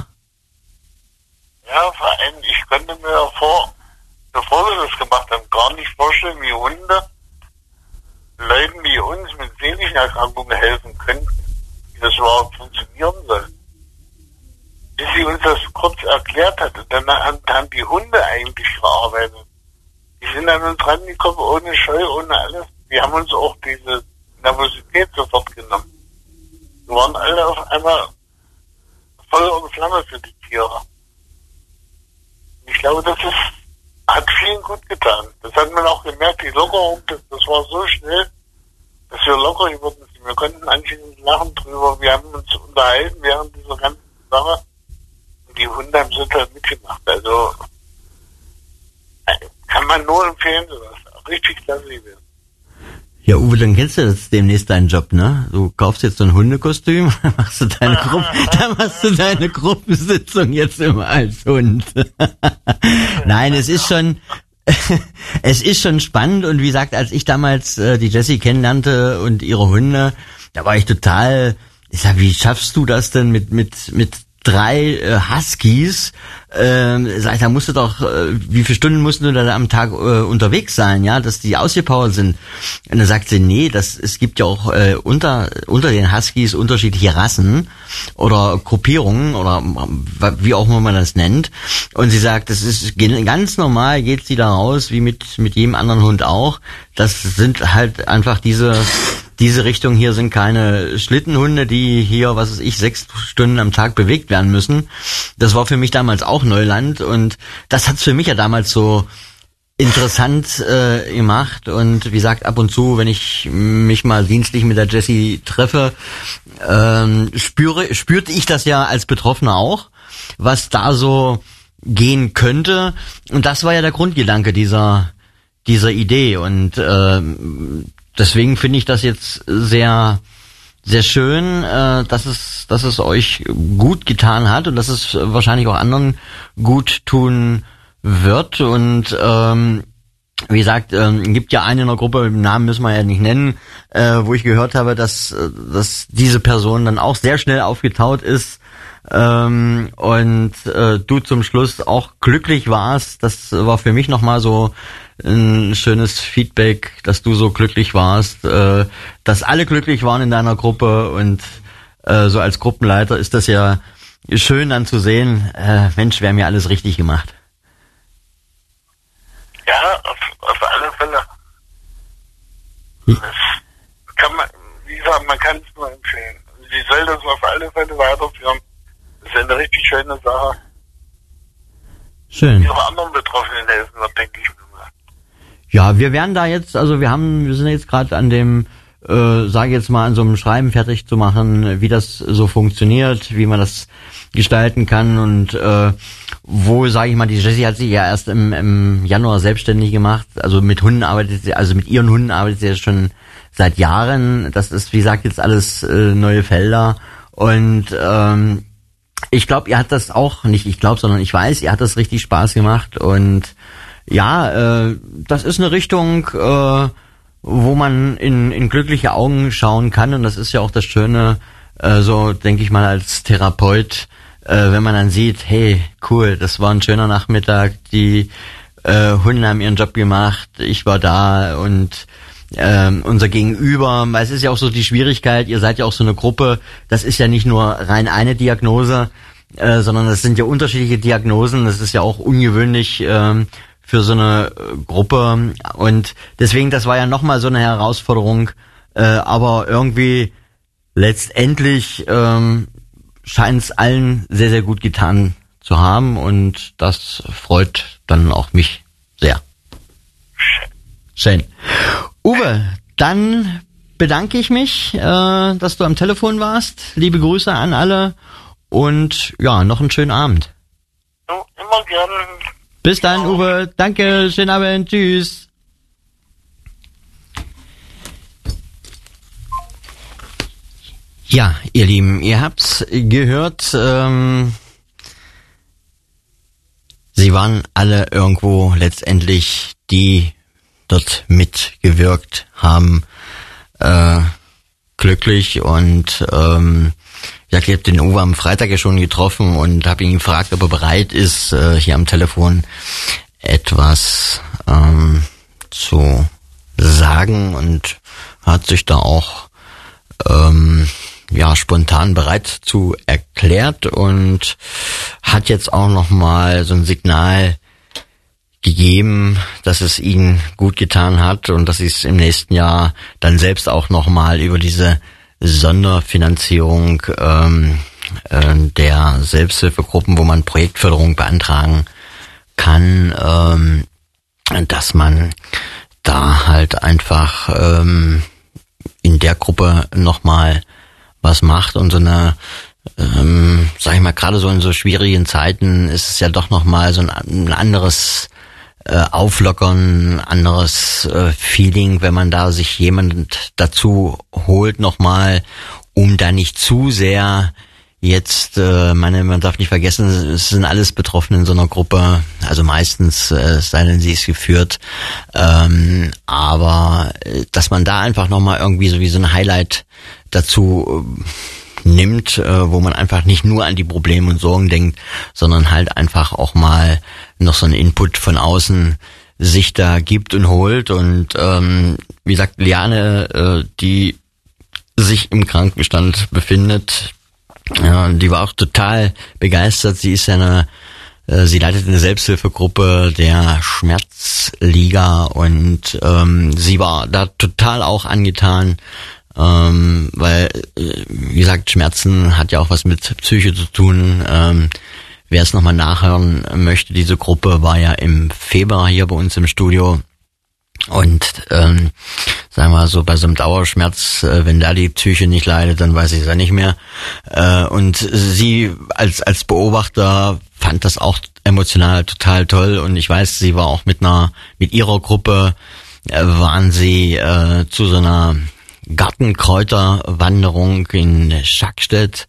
Ja, vor allem, ich könnte mir vor, bevor wir das gemacht haben, gar nicht vorstellen, wie Hunde Leuten wie uns mit seelischen Erkrankungen helfen können, wie das überhaupt funktionieren soll. Bis sie uns das kurz erklärt hat, und dann haben die Hunde eigentlich gearbeitet. Die sind an uns rangekommen, ohne Scheu, ohne alles. Die haben uns auch diese Nervosität sofort genommen. Wir waren alle auf einmal voll und Flamme für die Tiere. Ich glaube, das ist, hat vielen gut getan. Das hat man auch gemerkt, die Lockerung, das, das war so schnell, dass wir locker geworden sind. Wir konnten anschließend lachen drüber. Wir haben uns unterhalten während dieser ganzen Sache. Und die Hunde haben total mitgemacht. Also, kann man nur empfehlen, sowas. Richtig klasse Idee. Ja, Uwe, dann kennst du jetzt demnächst deinen Job, ne? Du kaufst jetzt so ein Hundekostüm, dann machst du deine Gruppe, dann machst du deine Gruppensitzung jetzt immer als Hund. Nein, es ist schon, es ist schon spannend, und wie gesagt, als ich damals äh, die Jessie kennenlernte und ihre Hunde, da war ich total, ich sag, wie schaffst du das denn mit, mit, mit drei äh, Huskies, äh, sag ich, da musst du doch, äh, wie viele Stunden musst du da am Tag äh, unterwegs sein, ja, dass die ausgepowert sind. Und dann sagt sie, nee, das, es gibt ja auch äh, unter unter den Huskies unterschiedliche Rassen oder Gruppierungen oder wie auch immer man das nennt. Und sie sagt, das ist ganz normal, geht sie da raus, wie mit mit jedem anderen Hund auch. Das sind halt einfach diese Diese Richtung hier sind keine Schlittenhunde, die hier, was weiß ich, sechs Stunden am Tag bewegt werden müssen. Das war für mich damals auch Neuland, und das hat's für mich ja damals so interessant äh, gemacht. Und wie gesagt, ab und zu, wenn ich mich mal dienstlich mit der Jessie treffe, ähm, spüre, spürte ich das ja als Betroffener auch, was da so gehen könnte. Und das war ja der Grundgedanke dieser dieser Idee. Und ähm, deswegen finde ich das jetzt sehr, sehr schön, äh, dass es, dass es euch gut getan hat und dass es wahrscheinlich auch anderen gut tun wird. Und ähm, wie gesagt, ähm, gibt ja eine in der Gruppe, den Namen müssen wir ja nicht nennen, äh, wo ich gehört habe, dass, dass diese Person dann auch sehr schnell aufgetaut ist. Ähm, und äh, du zum Schluss auch glücklich warst. Das war für mich nochmal so ein schönes Feedback, dass du so glücklich warst, äh, dass alle glücklich waren in deiner Gruppe, und äh, so als Gruppenleiter ist das ja schön dann zu sehen, äh, Mensch, wir haben ja alles richtig gemacht. Ja, auf, auf alle Fälle. Das kann man, wie gesagt, man kann es nur empfehlen. Sie soll das auf alle Fälle weiterführen. Das ist eine richtig schöne Sache. Schön. Die auch anderen Betroffenen helfen wird, denke ich mir mal. Ja, wir werden da jetzt, also wir haben, wir sind jetzt gerade an dem, äh, sage ich jetzt mal, an so einem Schreiben fertig zu machen, wie das so funktioniert, wie man das gestalten kann, und äh, wo, sage ich mal, die Jessie hat sich ja erst im, im Januar selbstständig gemacht. Also mit Hunden arbeitet sie, also mit ihren Hunden arbeitet sie ja schon seit Jahren. Das ist, wie gesagt, jetzt alles äh, neue Felder. Und ähm, ich glaube, ihr hat das auch, nicht ich glaube, sondern ich weiß, ihr hat das richtig Spaß gemacht. Und ja, äh, das ist eine Richtung, äh, wo man in, in glückliche Augen schauen kann. Und das ist ja auch das Schöne, äh, so denke ich mal als Therapeut, äh, wenn man dann sieht, hey, cool, das war ein schöner Nachmittag, die äh, Hunde haben ihren Job gemacht, ich war da und ähm, unser Gegenüber, weil es ist ja auch so die Schwierigkeit, ihr seid ja auch so eine Gruppe, das ist ja nicht nur rein eine Diagnose, äh, sondern das sind ja unterschiedliche Diagnosen, das ist ja auch ungewöhnlich, ähm, für so eine Gruppe und deswegen, das war ja nochmal so eine Herausforderung, äh, aber irgendwie letztendlich ähm, scheint es allen sehr, sehr gut getan zu haben und das freut dann auch mich sehr. Schön. Uwe, dann bedanke ich mich, äh, dass du am Telefon warst. Liebe Grüße an alle und ja, noch einen schönen Abend. So, immer gern. Bis dann, Uwe. Danke, schönen Abend. Tschüss. Ja, ihr Lieben, ihr habt's gehört. Ähm, sie waren alle irgendwo letztendlich, die dort mitgewirkt haben, äh, glücklich und ähm, ja, ich habe den Uwe am Freitag ja schon getroffen und habe ihn gefragt, ob er bereit ist, äh, hier am Telefon etwas ähm, zu sagen und hat sich da auch ähm, ja spontan bereit zu erklärt und hat jetzt auch nochmal so ein Signal gegeben, dass es ihnen gut getan hat und dass sie es im nächsten Jahr dann selbst auch nochmal über diese Sonderfinanzierung ähm, äh, der Selbsthilfegruppen, wo man Projektförderung beantragen kann, ähm, dass man da halt einfach ähm, in der Gruppe nochmal was macht und so eine, ähm, sag ich mal, gerade so in so schwierigen Zeiten ist es ja doch nochmal so ein, ein anderes äh, Auflockern, anderes äh, Feeling, wenn man da sich jemand dazu holt nochmal, um da nicht zu sehr jetzt, äh, meine, man darf nicht vergessen, es sind alles Betroffene in so einer Gruppe, also meistens, äh, sei denn sie ist geführt, ähm, aber äh, dass man da einfach nochmal irgendwie so wie so ein Highlight dazu äh, nimmt, äh, wo man einfach nicht nur an die Probleme und Sorgen denkt, sondern halt einfach auch mal noch so einen Input von außen sich da gibt und holt und ähm, wie gesagt, Liane, äh, die sich im Krankenstand befindet, ja, die war auch total begeistert. Sie ist ja eine, äh, sie leitet eine Selbsthilfegruppe der Schmerzliga und ähm, sie war da total auch angetan, ähm, weil, äh, wie gesagt, Schmerzen hat ja auch was mit Psyche zu tun. Ähm, wer es nochmal nachhören möchte, diese Gruppe war ja im Februar hier bei uns im Studio. Und ähm, sagen wir mal so, bei so einem Dauerschmerz, äh, wenn da die Psyche nicht leidet, dann weiß ich es ja nicht mehr. Äh, und sie als als Beobachter fand das auch emotional total toll. Und ich weiß, sie war auch mit einer mit ihrer Gruppe äh, waren sie äh, zu so einer Gartenkräuterwanderung in Schackstedt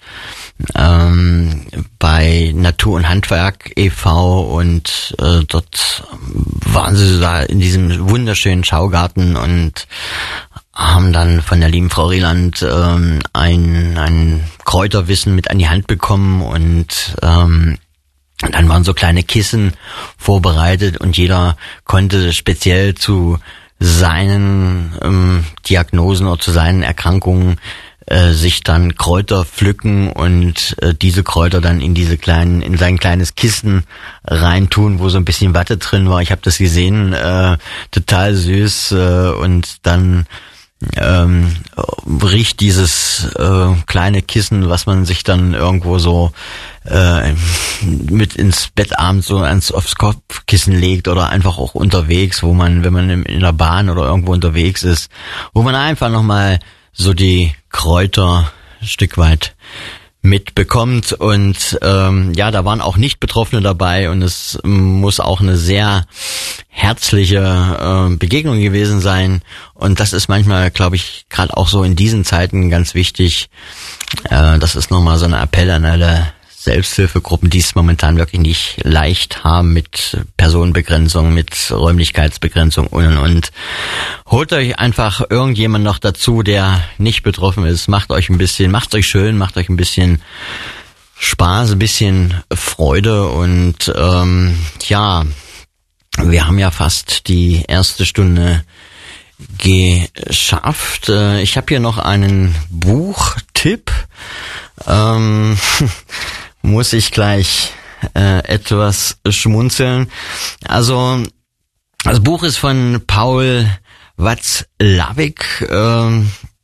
ähm, bei Natur und Handwerk e V und äh, dort waren sie da in diesem wunderschönen Schaugarten und haben dann von der lieben Frau Rieland ähm, ein, ein Kräuterwissen mit an die Hand bekommen und ähm, dann waren so kleine Kissen vorbereitet und jeder konnte speziell zu seinen ähm, Diagnosen oder zu seinen Erkrankungen äh, sich dann Kräuter pflücken und äh, diese Kräuter dann in diese kleinen, in sein kleines Kissen reintun, wo so ein bisschen Watte drin war. Ich habe das gesehen, äh, total süß äh, und dann ähm, riecht dieses äh, kleine Kissen, was man sich dann irgendwo so äh, mit ins Bett abends so ans aufs Kopfkissen legt oder einfach auch unterwegs, wo man, wenn man in der Bahn oder irgendwo unterwegs ist, wo man einfach nochmal so die Kräuter ein Stück weit mitbekommt. Und ähm, ja, da waren auch Nicht-Betroffene dabei und es muss auch eine sehr herzliche äh, Begegnung gewesen sein. Und das ist manchmal, glaube ich, gerade auch so in diesen Zeiten ganz wichtig. Äh, das ist nochmal so ein Appell an alle Selbsthilfegruppen, die es momentan wirklich nicht leicht haben mit Personenbegrenzung, mit Räumlichkeitsbegrenzung und und und. Holt euch einfach irgendjemand noch dazu, der nicht betroffen ist. Macht euch ein bisschen, macht euch schön, macht euch ein bisschen Spaß, ein bisschen Freude und ähm, ja, wir haben ja fast die erste Stunde geschafft. Ich habe hier noch einen Buchtipp. Ähm, muss ich gleich äh, etwas schmunzeln. Also das Buch ist von Paul Watzlawick äh,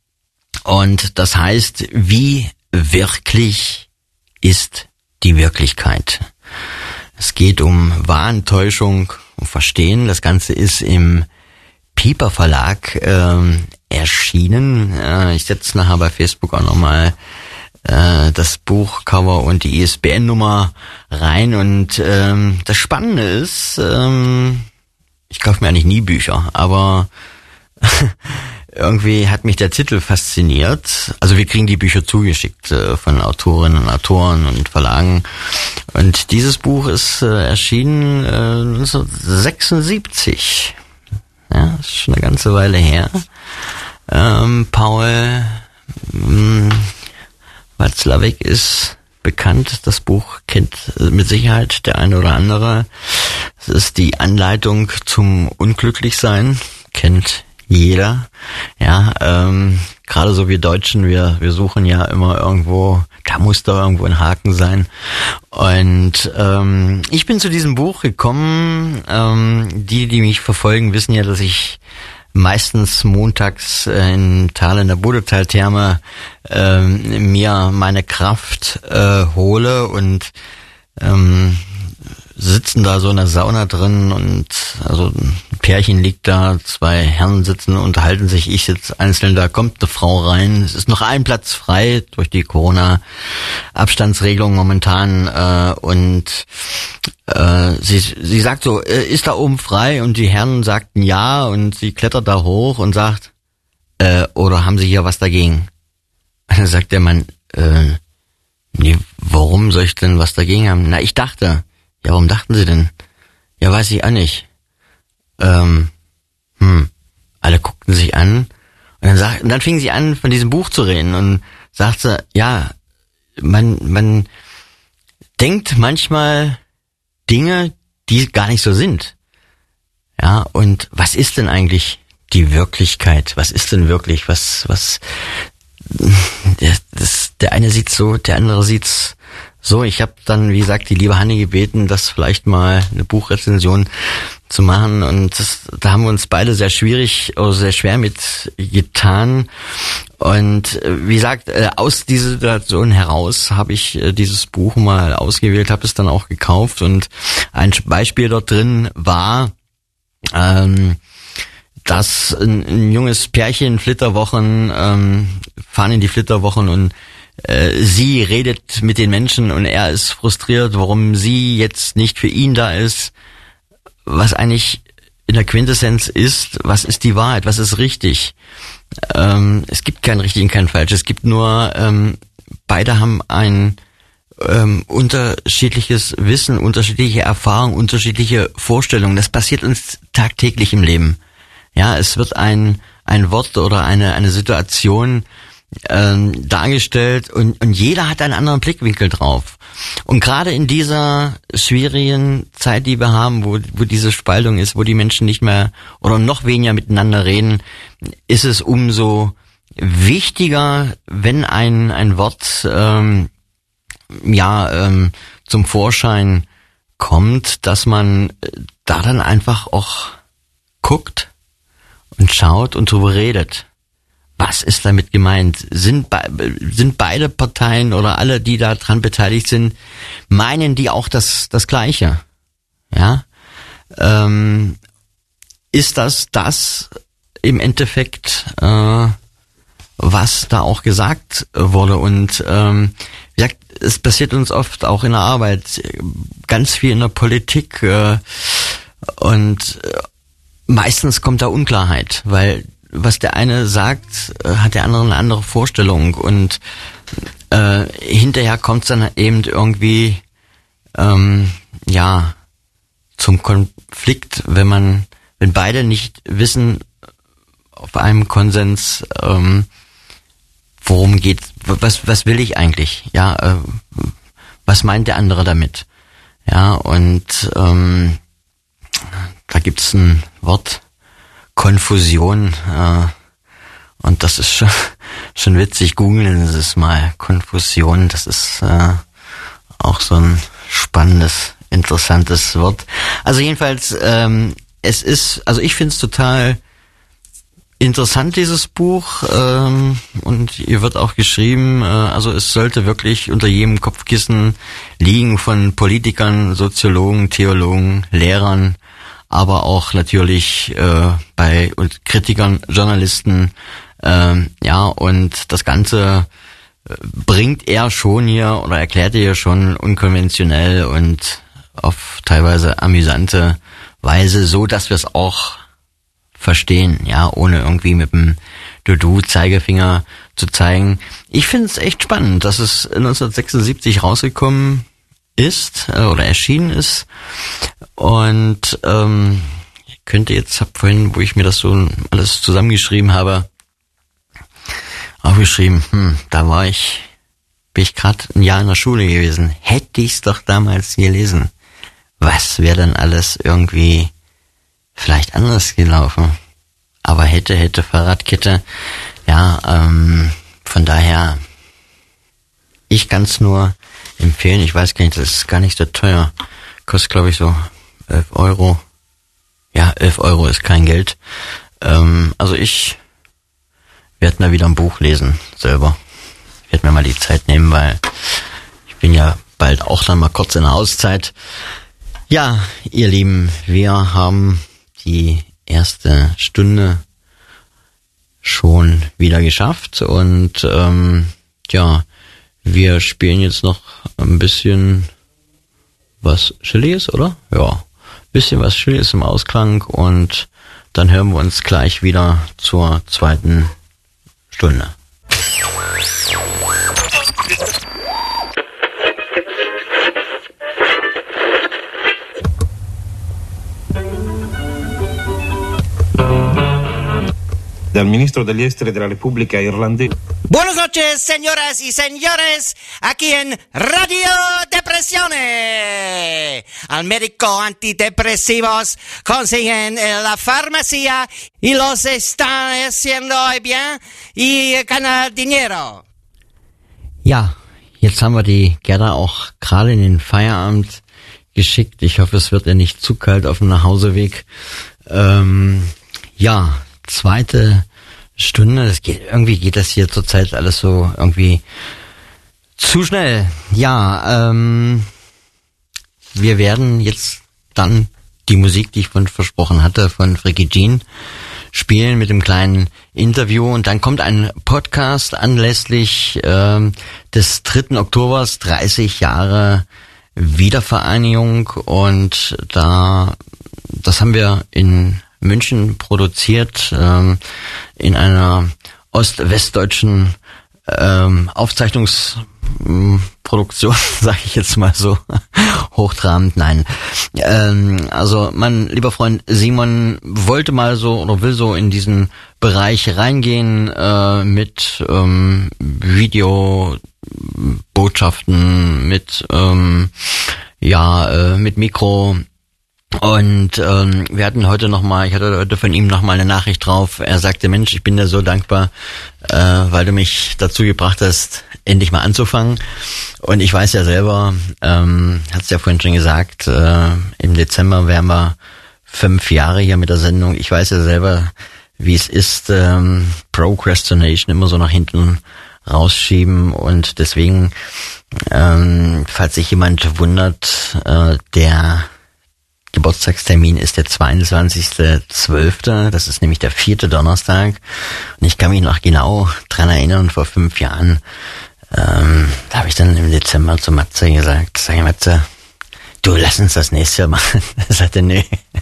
und das heißt, wie wirklich ist die Wirklichkeit. Es geht um Wahn, Täuschung und Verstehen. Das Ganze ist im Piper Verlag äh, erschienen. Äh, ich setze nachher bei Facebook auch nochmal das Buchcover und die I S B N-Nummer rein und ähm, das Spannende ist, ähm, ich kaufe mir eigentlich nie Bücher, aber irgendwie hat mich der Titel fasziniert. Also wir kriegen die Bücher zugeschickt äh, von Autorinnen und Autoren und Verlagen und dieses Buch ist äh, erschienen äh, neunzehnhundertsechsundsiebzig. Ja, das ist schon eine ganze Weile her. Ähm, Paul mh, Watzlawick ist bekannt, das Buch kennt mit Sicherheit der eine oder andere. Es ist die Anleitung zum Unglücklichsein, kennt jeder. Ja, ähm, gerade so wir Deutschen, wir wir suchen ja immer irgendwo, da muss da irgendwo ein Haken sein. Und ähm, ich bin zu diesem Buch gekommen, ähm, die, die mich verfolgen, wissen ja, dass ich meistens montags äh, in Thal in der Bodetaltherme äh, mir meine Kraft äh, hole und ähm, sitzen da so in der Sauna drin und also ein Pärchen liegt da, zwei Herren sitzen, unterhalten sich, ich sitze einzeln da, kommt eine Frau rein, es ist noch ein Platz frei durch die Corona-Abstandsregelung momentan äh, und äh, sie, sie sagt so, äh, ist da oben frei? Und die Herren sagten ja und sie klettert da hoch und sagt, äh, oder haben Sie hier was dagegen? Und dann sagt der Mann, äh, nee, warum soll ich denn was dagegen haben? Na, ich dachte. Ja, warum dachten Sie denn? Ja, weiß ich auch nicht. Ähm, hm, alle guckten sich an und dann, sag, und dann fingen sie an, von diesem Buch zu reden und sagte, ja, man, man denkt manchmal Dinge, die gar nicht so sind. Ja, und was ist denn eigentlich die Wirklichkeit? Was ist denn wirklich? Was, was, der, das, der eine sieht's so, der andere sieht's so. Ich habe dann, wie gesagt, die liebe Hanni gebeten, das vielleicht mal eine Buchrezension zu machen und das, da haben wir uns beide sehr schwierig oder sehr schwer mit getan und wie gesagt, aus dieser Situation heraus habe ich dieses Buch mal ausgewählt, habe es dann auch gekauft und ein Beispiel dort drin war, ähm, dass ein, ein junges Pärchen Flitterwochen ähm, fahren in die Flitterwochen und äh, sie redet mit den Menschen und er ist frustriert, warum sie jetzt nicht für ihn da ist. Was eigentlich in der Quintessenz ist, was ist die Wahrheit, was ist richtig? Ähm, es gibt kein richtig und kein falsch. Es gibt nur, ähm, beide haben ein ähm, unterschiedliches Wissen, unterschiedliche Erfahrungen, unterschiedliche Vorstellungen. Das passiert uns tagtäglich im Leben. Ja, es wird ein ein Wort oder eine eine Situation ähm, dargestellt und und jeder hat einen anderen Blickwinkel drauf. Und gerade in dieser schwierigen Zeit, die wir haben, wo wo diese Spaltung ist, wo die Menschen nicht mehr oder noch weniger miteinander reden, ist es umso wichtiger, wenn ein ein Wort ähm, ja ähm, zum Vorschein kommt, dass man da dann einfach auch guckt und schaut und drüber redet. Was ist damit gemeint? Sind, be- sind beide Parteien oder alle, die da dran beteiligt sind, meinen die auch das, das Gleiche? Ja? Ähm, ist das das im Endeffekt, äh, was da auch gesagt wurde. Und ähm, wie gesagt, es passiert uns oft auch in der Arbeit, ganz viel in der Politik äh, und äh, meistens kommt da Unklarheit, weil was der eine sagt, äh, hat der andere eine andere Vorstellung und äh, hinterher kommt es dann eben irgendwie ähm, ja zum Konflikt, wenn man, wenn beide nicht wissen auf einem Konsens, ähm, worum geht's, was was will ich eigentlich, ja, äh, was meint der andere damit, ja, und ähm, da gibt's ein Wort, Konfusion, äh, und das ist schon, schon witzig, googeln Sie es mal, Konfusion, das ist äh, auch so ein spannendes, interessantes Wort. Also jedenfalls, ähm, es ist, also ich finde es total interessant, dieses Buch, ähm, und hier wird auch geschrieben, äh, also es sollte wirklich unter jedem Kopfkissen liegen von Politikern, Soziologen, Theologen, Lehrern, aber auch natürlich äh, bei und Kritikern, Journalisten, äh, ja, und das Ganze äh, bringt er schon hier oder erklärt er hier schon unkonventionell und auf teilweise amüsante Weise, so dass wir es auch verstehen, ja, ohne irgendwie mit dem Dudu-Zeigefinger zu zeigen. Ich finde es echt spannend, dass es neunzehnhundertsechsundsiebzig rausgekommen ist äh, oder erschienen ist und ähm, ich könnte jetzt, hab vorhin, wo ich mir das so alles zusammengeschrieben habe, aufgeschrieben, hm, da war ich, bin ich gerade ein Jahr in der Schule gewesen, hätte ich es doch damals gelesen, was wäre dann alles irgendwie vielleicht anders gelaufen, aber hätte, hätte, Fahrradkette, ja, ähm, von daher, ich kann es nur empfehlen, ich weiß gar nicht, das ist gar nicht so teuer, kostet glaube ich so elf Euro, ja, elf Euro ist kein Geld, ähm, also ich werde mal wieder ein Buch lesen, selber, ich werde mir mal die Zeit nehmen, weil ich bin ja bald auch dann mal kurz in der Auszeit. Ja, ihr Lieben, wir haben die erste Stunde schon wieder geschafft und ähm, ja, wir spielen jetzt noch ein bisschen was Chilliges, oder? Ja, ein bisschen was Chilliges im Ausklang und dann hören wir uns gleich wieder zur zweiten Stunde. Dal ministro degli esteri della Repubblica Irlandese. Buenas noches, señoras y señores, aquí en Radio Depresione. Al médico antidepresivos consiguen en la farmacia y los están haciendo bien y ganan dinero. Ja, jetzt haben wir die Gerda auch gerade in den Feierabend geschickt. Ich hoffe, es wird ihr nicht zu kalt auf dem Nachhauseweg. Ähm, ja, zweite Stunde, das geht, irgendwie geht das hier zurzeit alles so irgendwie zu schnell. Ja, ähm, wir werden jetzt dann die Musik, die ich von versprochen hatte, von Frickie Jean spielen mit dem kleinen Interview und dann kommt ein Podcast anlässlich ähm, des dritten Oktobers, dreißig Jahre Wiedervereinigung und da, das haben wir in München produziert, ähm, in einer ost-westdeutschen ähm, Aufzeichnungsproduktion, sage ich jetzt mal so, hochtrabend, nein. Ähm, also mein lieber Freund Simon wollte mal so oder will so in diesen Bereich reingehen äh, mit ähm, Videobotschaften, mit ähm, ja äh, mit Mikro. Und ähm, wir hatten heute nochmal, ich hatte heute von ihm nochmal eine Nachricht drauf. Er sagte, Mensch, ich bin dir so dankbar, äh, weil du mich dazu gebracht hast, endlich mal anzufangen. Und ich weiß ja selber, ähm, hat's ja vorhin schon gesagt, äh, im Dezember wären wir fünf Jahre hier mit der Sendung. Ich weiß ja selber, wie es ist, ähm, Procrastination immer so nach hinten rausschieben. Und deswegen, ähm, falls sich jemand wundert, äh, der Geburtstagstermin ist der zweiundzwanzigster zwölfter Das ist nämlich der vierte Donnerstag. Und ich kann mich noch genau dran erinnern, vor fünf Jahren, ähm, da habe ich dann im Dezember zu Matze gesagt, sag ich, Matze, du, lass uns das nächste Jahr machen. Er sagte, nee.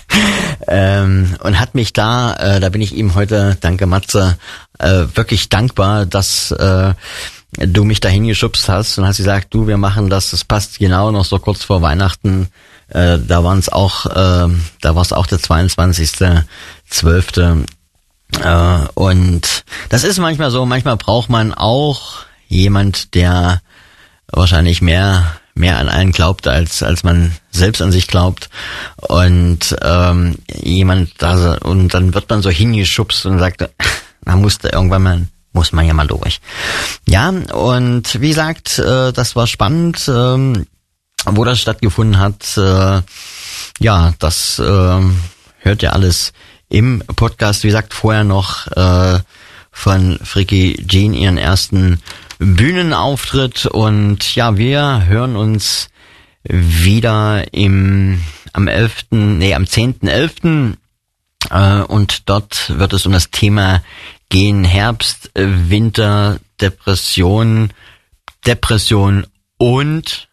ähm, und hat mich da, äh, da bin ich ihm heute, danke Matze, äh, wirklich dankbar, dass äh, du mich dahin geschubst hast und hast gesagt, du, wir machen das, das passt genau noch so kurz vor Weihnachten. Äh, da waren es auch, äh, da war es auch der zweiundzwanzigster zwölfte Äh, und das ist manchmal so, manchmal braucht man auch jemand, der wahrscheinlich mehr mehr an einen glaubt, als als man selbst an sich glaubt. Und ähm, jemand da, und dann wird man so hingeschubst und sagt, na, musste irgendwann mal, muss man ja mal durch. Ja, und wie gesagt, äh, das war spannend, ähm, wo das stattgefunden hat. Äh, ja, das äh, hört ihr alles im Podcast. Wie gesagt, vorher noch äh, von Fricki Jean ihren ersten Bühnenauftritt, und ja, wir hören uns wieder im am elften nee, am zehnten elften äh, und dort wird es um das Thema gehen: Herbst, Winter, Depression, Depression und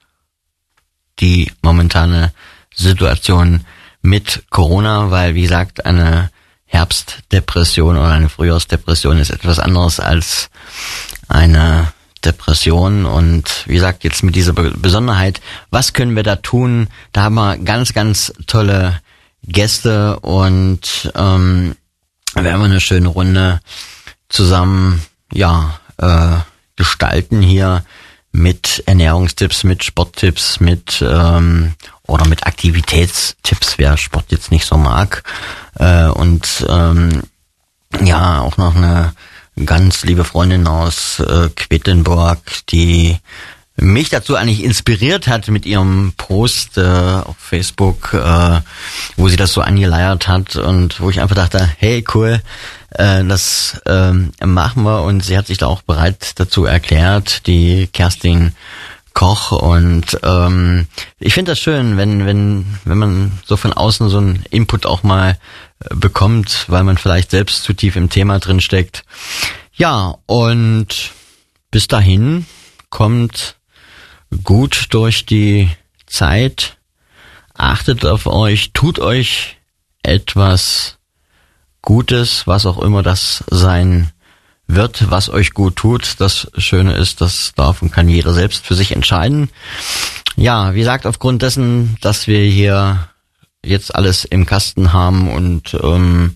die momentane Situation mit Corona, weil, wie gesagt, eine Herbstdepression oder eine Frühjahrsdepression ist etwas anderes als eine Depression. Und wie gesagt, jetzt mit dieser Besonderheit, was können wir da tun? Da haben wir ganz, ganz tolle Gäste, und ähm, werden wir eine schöne Runde zusammen ja äh, gestalten hier mit Ernährungstipps, mit Sporttipps, mit ähm, oder mit Aktivitätstipps, wer Sport jetzt nicht so mag, äh, und ähm, ja, auch noch eine ganz liebe Freundin aus äh, Quedlinburg, die mich dazu eigentlich inspiriert hat mit ihrem Post äh, auf Facebook, äh, wo sie das so angeleiert hat und wo ich einfach dachte, hey, cool, äh, das äh, machen wir, und sie hat sich da auch bereit dazu erklärt, die Kerstin Koch, und ähm, ich finde das schön, wenn wenn wenn man so von außen so einen Input auch mal äh, bekommt, weil man vielleicht selbst zu tief im Thema drin steckt. Ja, und bis dahin kommt gut durch die Zeit, achtet auf euch, tut euch etwas Gutes, was auch immer das sein wird, was euch gut tut. Das Schöne ist, das darf und kann jeder selbst für sich entscheiden. Ja, wie gesagt, aufgrund dessen, dass wir hier jetzt alles im Kasten haben und ähm,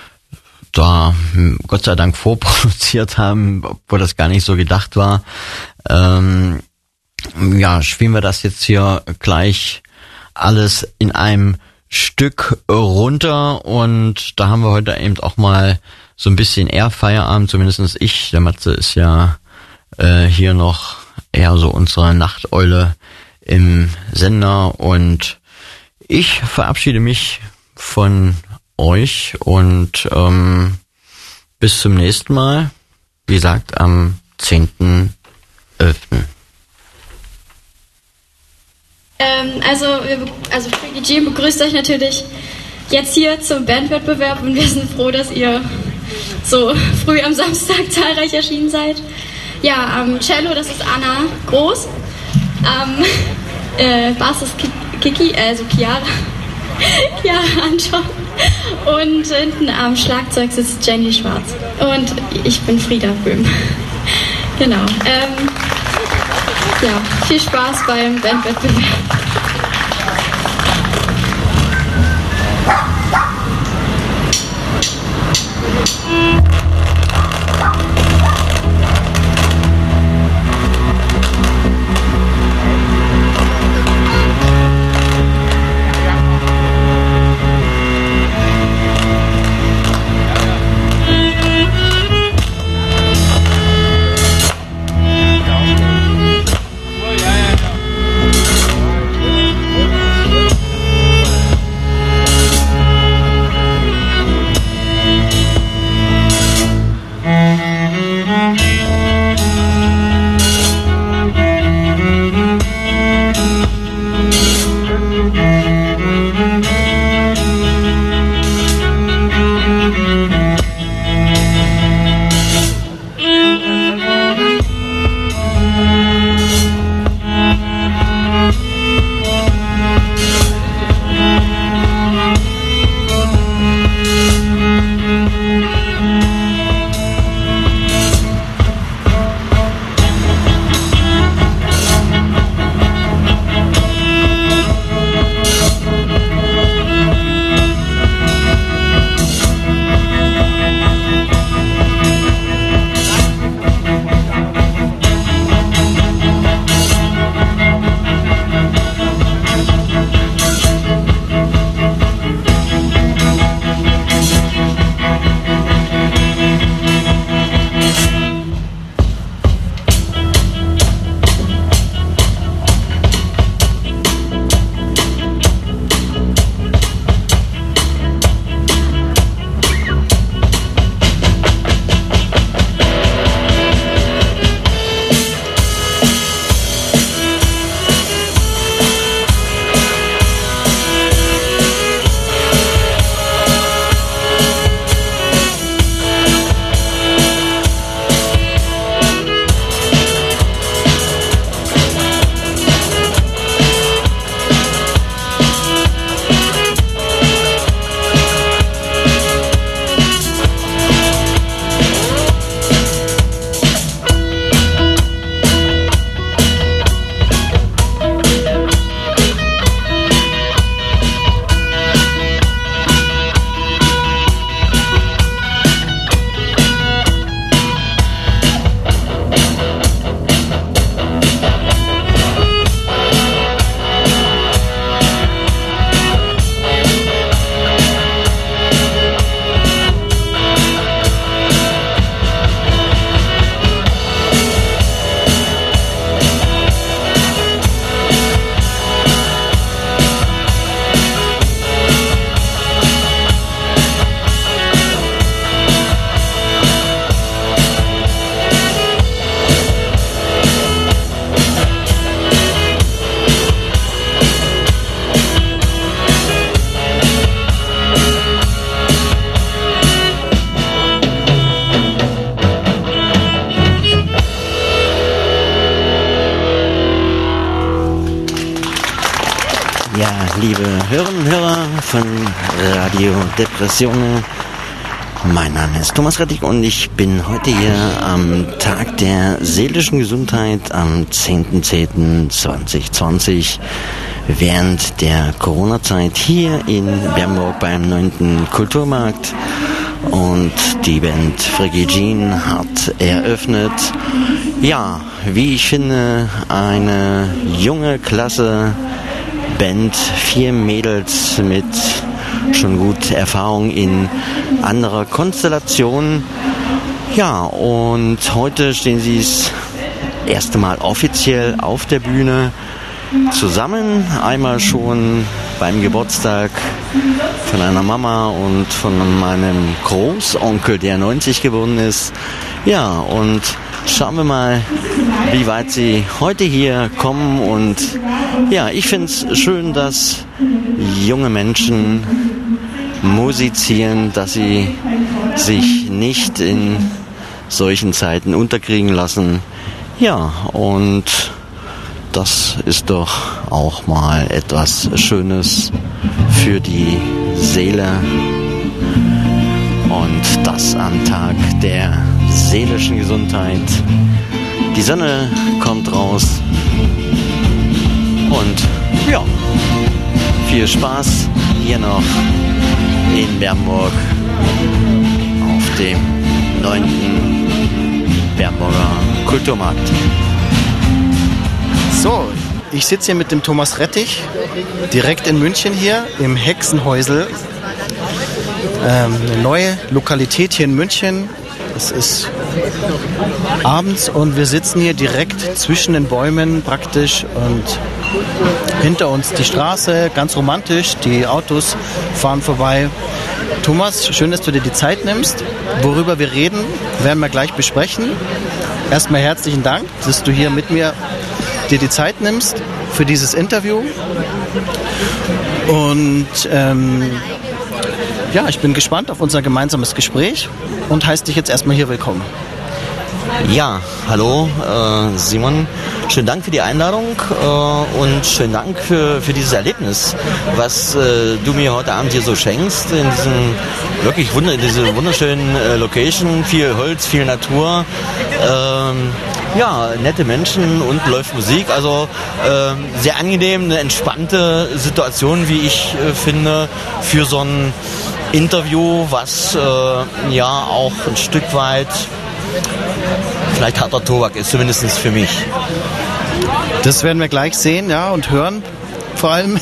da Gott sei Dank vorproduziert haben, obwohl das gar nicht so gedacht war, ähm, ja, spielen wir das jetzt hier gleich alles in einem Stück runter, und da haben wir heute eben auch mal so ein bisschen eher Feierabend, zumindest ich. Der Matze ist ja äh, hier noch eher so unsere Nachteule im Sender, und ich verabschiede mich von euch und ähm, bis zum nächsten Mal, wie gesagt, am zehnten elften Ähm, also, wir, also Fricki Jean begrüßt euch natürlich jetzt hier zum Bandwettbewerb, und wir sind froh, dass ihr so früh am Samstag zahlreich erschienen seid. Ja, am Cello, das ist Anna Groß. Am äh, Bass ist Kiki, also Chiara. Chiara Anschau. Und hinten am Schlagzeug sitzt Jenny Schwarz. Und ich bin Frieda Böhm. Genau. Ähm, ja, viel Spaß beim Bandwettbewerb. Ja, liebe Hörerinnen und Hörer von Radio Depressione, mein Name ist Thomas Rettig und ich bin heute hier am Tag der seelischen Gesundheit am zehnten zehnten zweitausendzwanzig während der Corona-Zeit hier in Bernburg beim neunten Kulturmarkt. Und die Band Friggy Jean hat eröffnet. Ja, wie ich finde, eine junge, klasse Band, vier Mädels mit schon gut Erfahrung in anderer Konstellation. Ja, und heute stehen sie das erste Mal offiziell auf der Bühne zusammen. Einmal schon beim Geburtstag von einer Mama und von meinem Großonkel, der neunzig geworden ist. Ja, und schauen wir mal, wie weit sie heute hier kommen. Und ja, ich finde es schön, dass junge Menschen musizieren, dass sie sich nicht in solchen Zeiten unterkriegen lassen. Ja, und das ist doch auch mal etwas Schönes für die Seele. Und das am Tag der seelischen Gesundheit. Die Sonne kommt raus. Und ja, viel Spaß hier noch in Bernburg auf dem neunten Bernburger Kulturmarkt. So, ich sitze hier mit dem Thomas Rettig, direkt in München hier im Hexenhäusel. Ähm, eine neue Lokalität hier in München. Es ist abends und wir sitzen hier direkt zwischen den Bäumen praktisch und hinter uns die Straße, ganz romantisch, die Autos fahren vorbei. Thomas, schön, dass du dir die Zeit nimmst. Worüber wir reden, werden wir gleich besprechen. Erstmal herzlichen Dank, dass du hier mit mir dir die Zeit nimmst für dieses Interview. Und ähm, ja, ich bin gespannt auf unser gemeinsames Gespräch und heiße dich jetzt erstmal hier willkommen. Ja, hallo äh, Simon, schönen Dank für die Einladung äh, und schönen Dank für, für dieses Erlebnis, was äh, du mir heute Abend hier so schenkst, in diesem wirklich wunder, in dieser wunderschönen äh, Location, viel Holz, viel Natur, ähm, ja, nette Menschen und läuft Musik, also äh, sehr angenehm, eine entspannte Situation, wie ich äh, finde, für so ein Interview, was äh, ja auch ein Stück weit vielleicht harter Tobak ist, zumindest für mich. Das werden wir gleich sehen, ja, und hören vor allem.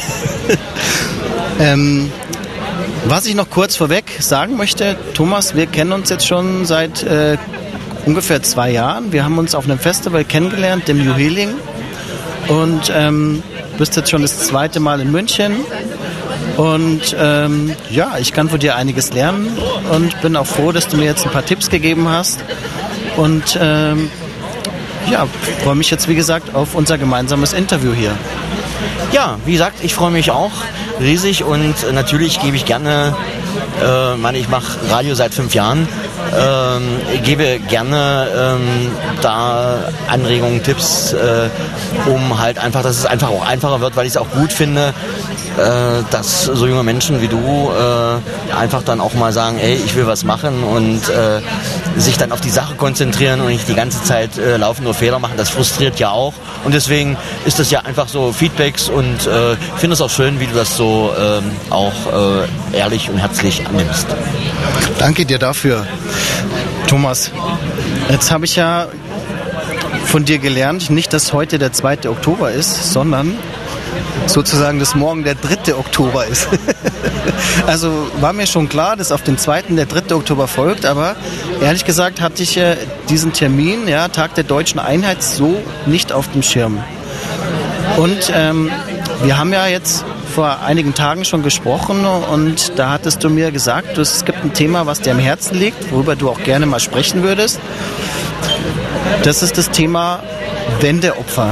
ähm, was ich noch kurz vorweg sagen möchte, Thomas, wir kennen uns jetzt schon seit äh, ungefähr zwei Jahren. Wir haben uns auf einem Festival kennengelernt, dem New Healing. Und ähm, bist jetzt schon das zweite Mal in München. Und ähm, ja, ich kann von dir einiges lernen und bin auch froh, dass du mir jetzt ein paar Tipps gegeben hast. Und ähm, ja, freue mich jetzt, wie gesagt, auf unser gemeinsames Interview hier. Ja, wie gesagt, ich freue mich auch riesig und natürlich gebe ich gerne, äh, meine, ich mache Radio seit fünf Jahren, ähm, gebe gerne ähm, da Anregungen, Tipps, äh, um halt einfach, dass es einfach auch einfacher wird, weil ich es auch gut finde, äh, dass so junge Menschen wie du äh, einfach dann auch mal sagen, ey, ich will was machen und äh, sich dann auf die Sache konzentrieren und nicht die ganze Zeit äh, laufen nur Fehler machen, das frustriert ja auch und deswegen ist das ja einfach so Feedbacks und äh, ich finde es auch schön, wie du das so ähm, auch äh, ehrlich und herzlich annimmst. Danke dir dafür, Thomas. Jetzt habe ich ja von dir gelernt, nicht, dass heute der zweite Oktober ist, sondern sozusagen, dass morgen der dritte Oktober ist. Also war mir schon klar, dass auf den zweiten der dritte Oktober folgt, aber ehrlich gesagt hatte ich äh, diesen Termin, ja, Tag der Deutschen Einheit, so nicht auf dem Schirm. Und ähm, wir haben ja jetzt vor einigen Tagen schon gesprochen und da hattest du mir gesagt, es gibt ein Thema, was dir am Herzen liegt, worüber du auch gerne mal sprechen würdest. Das ist das Thema Wendeopfer.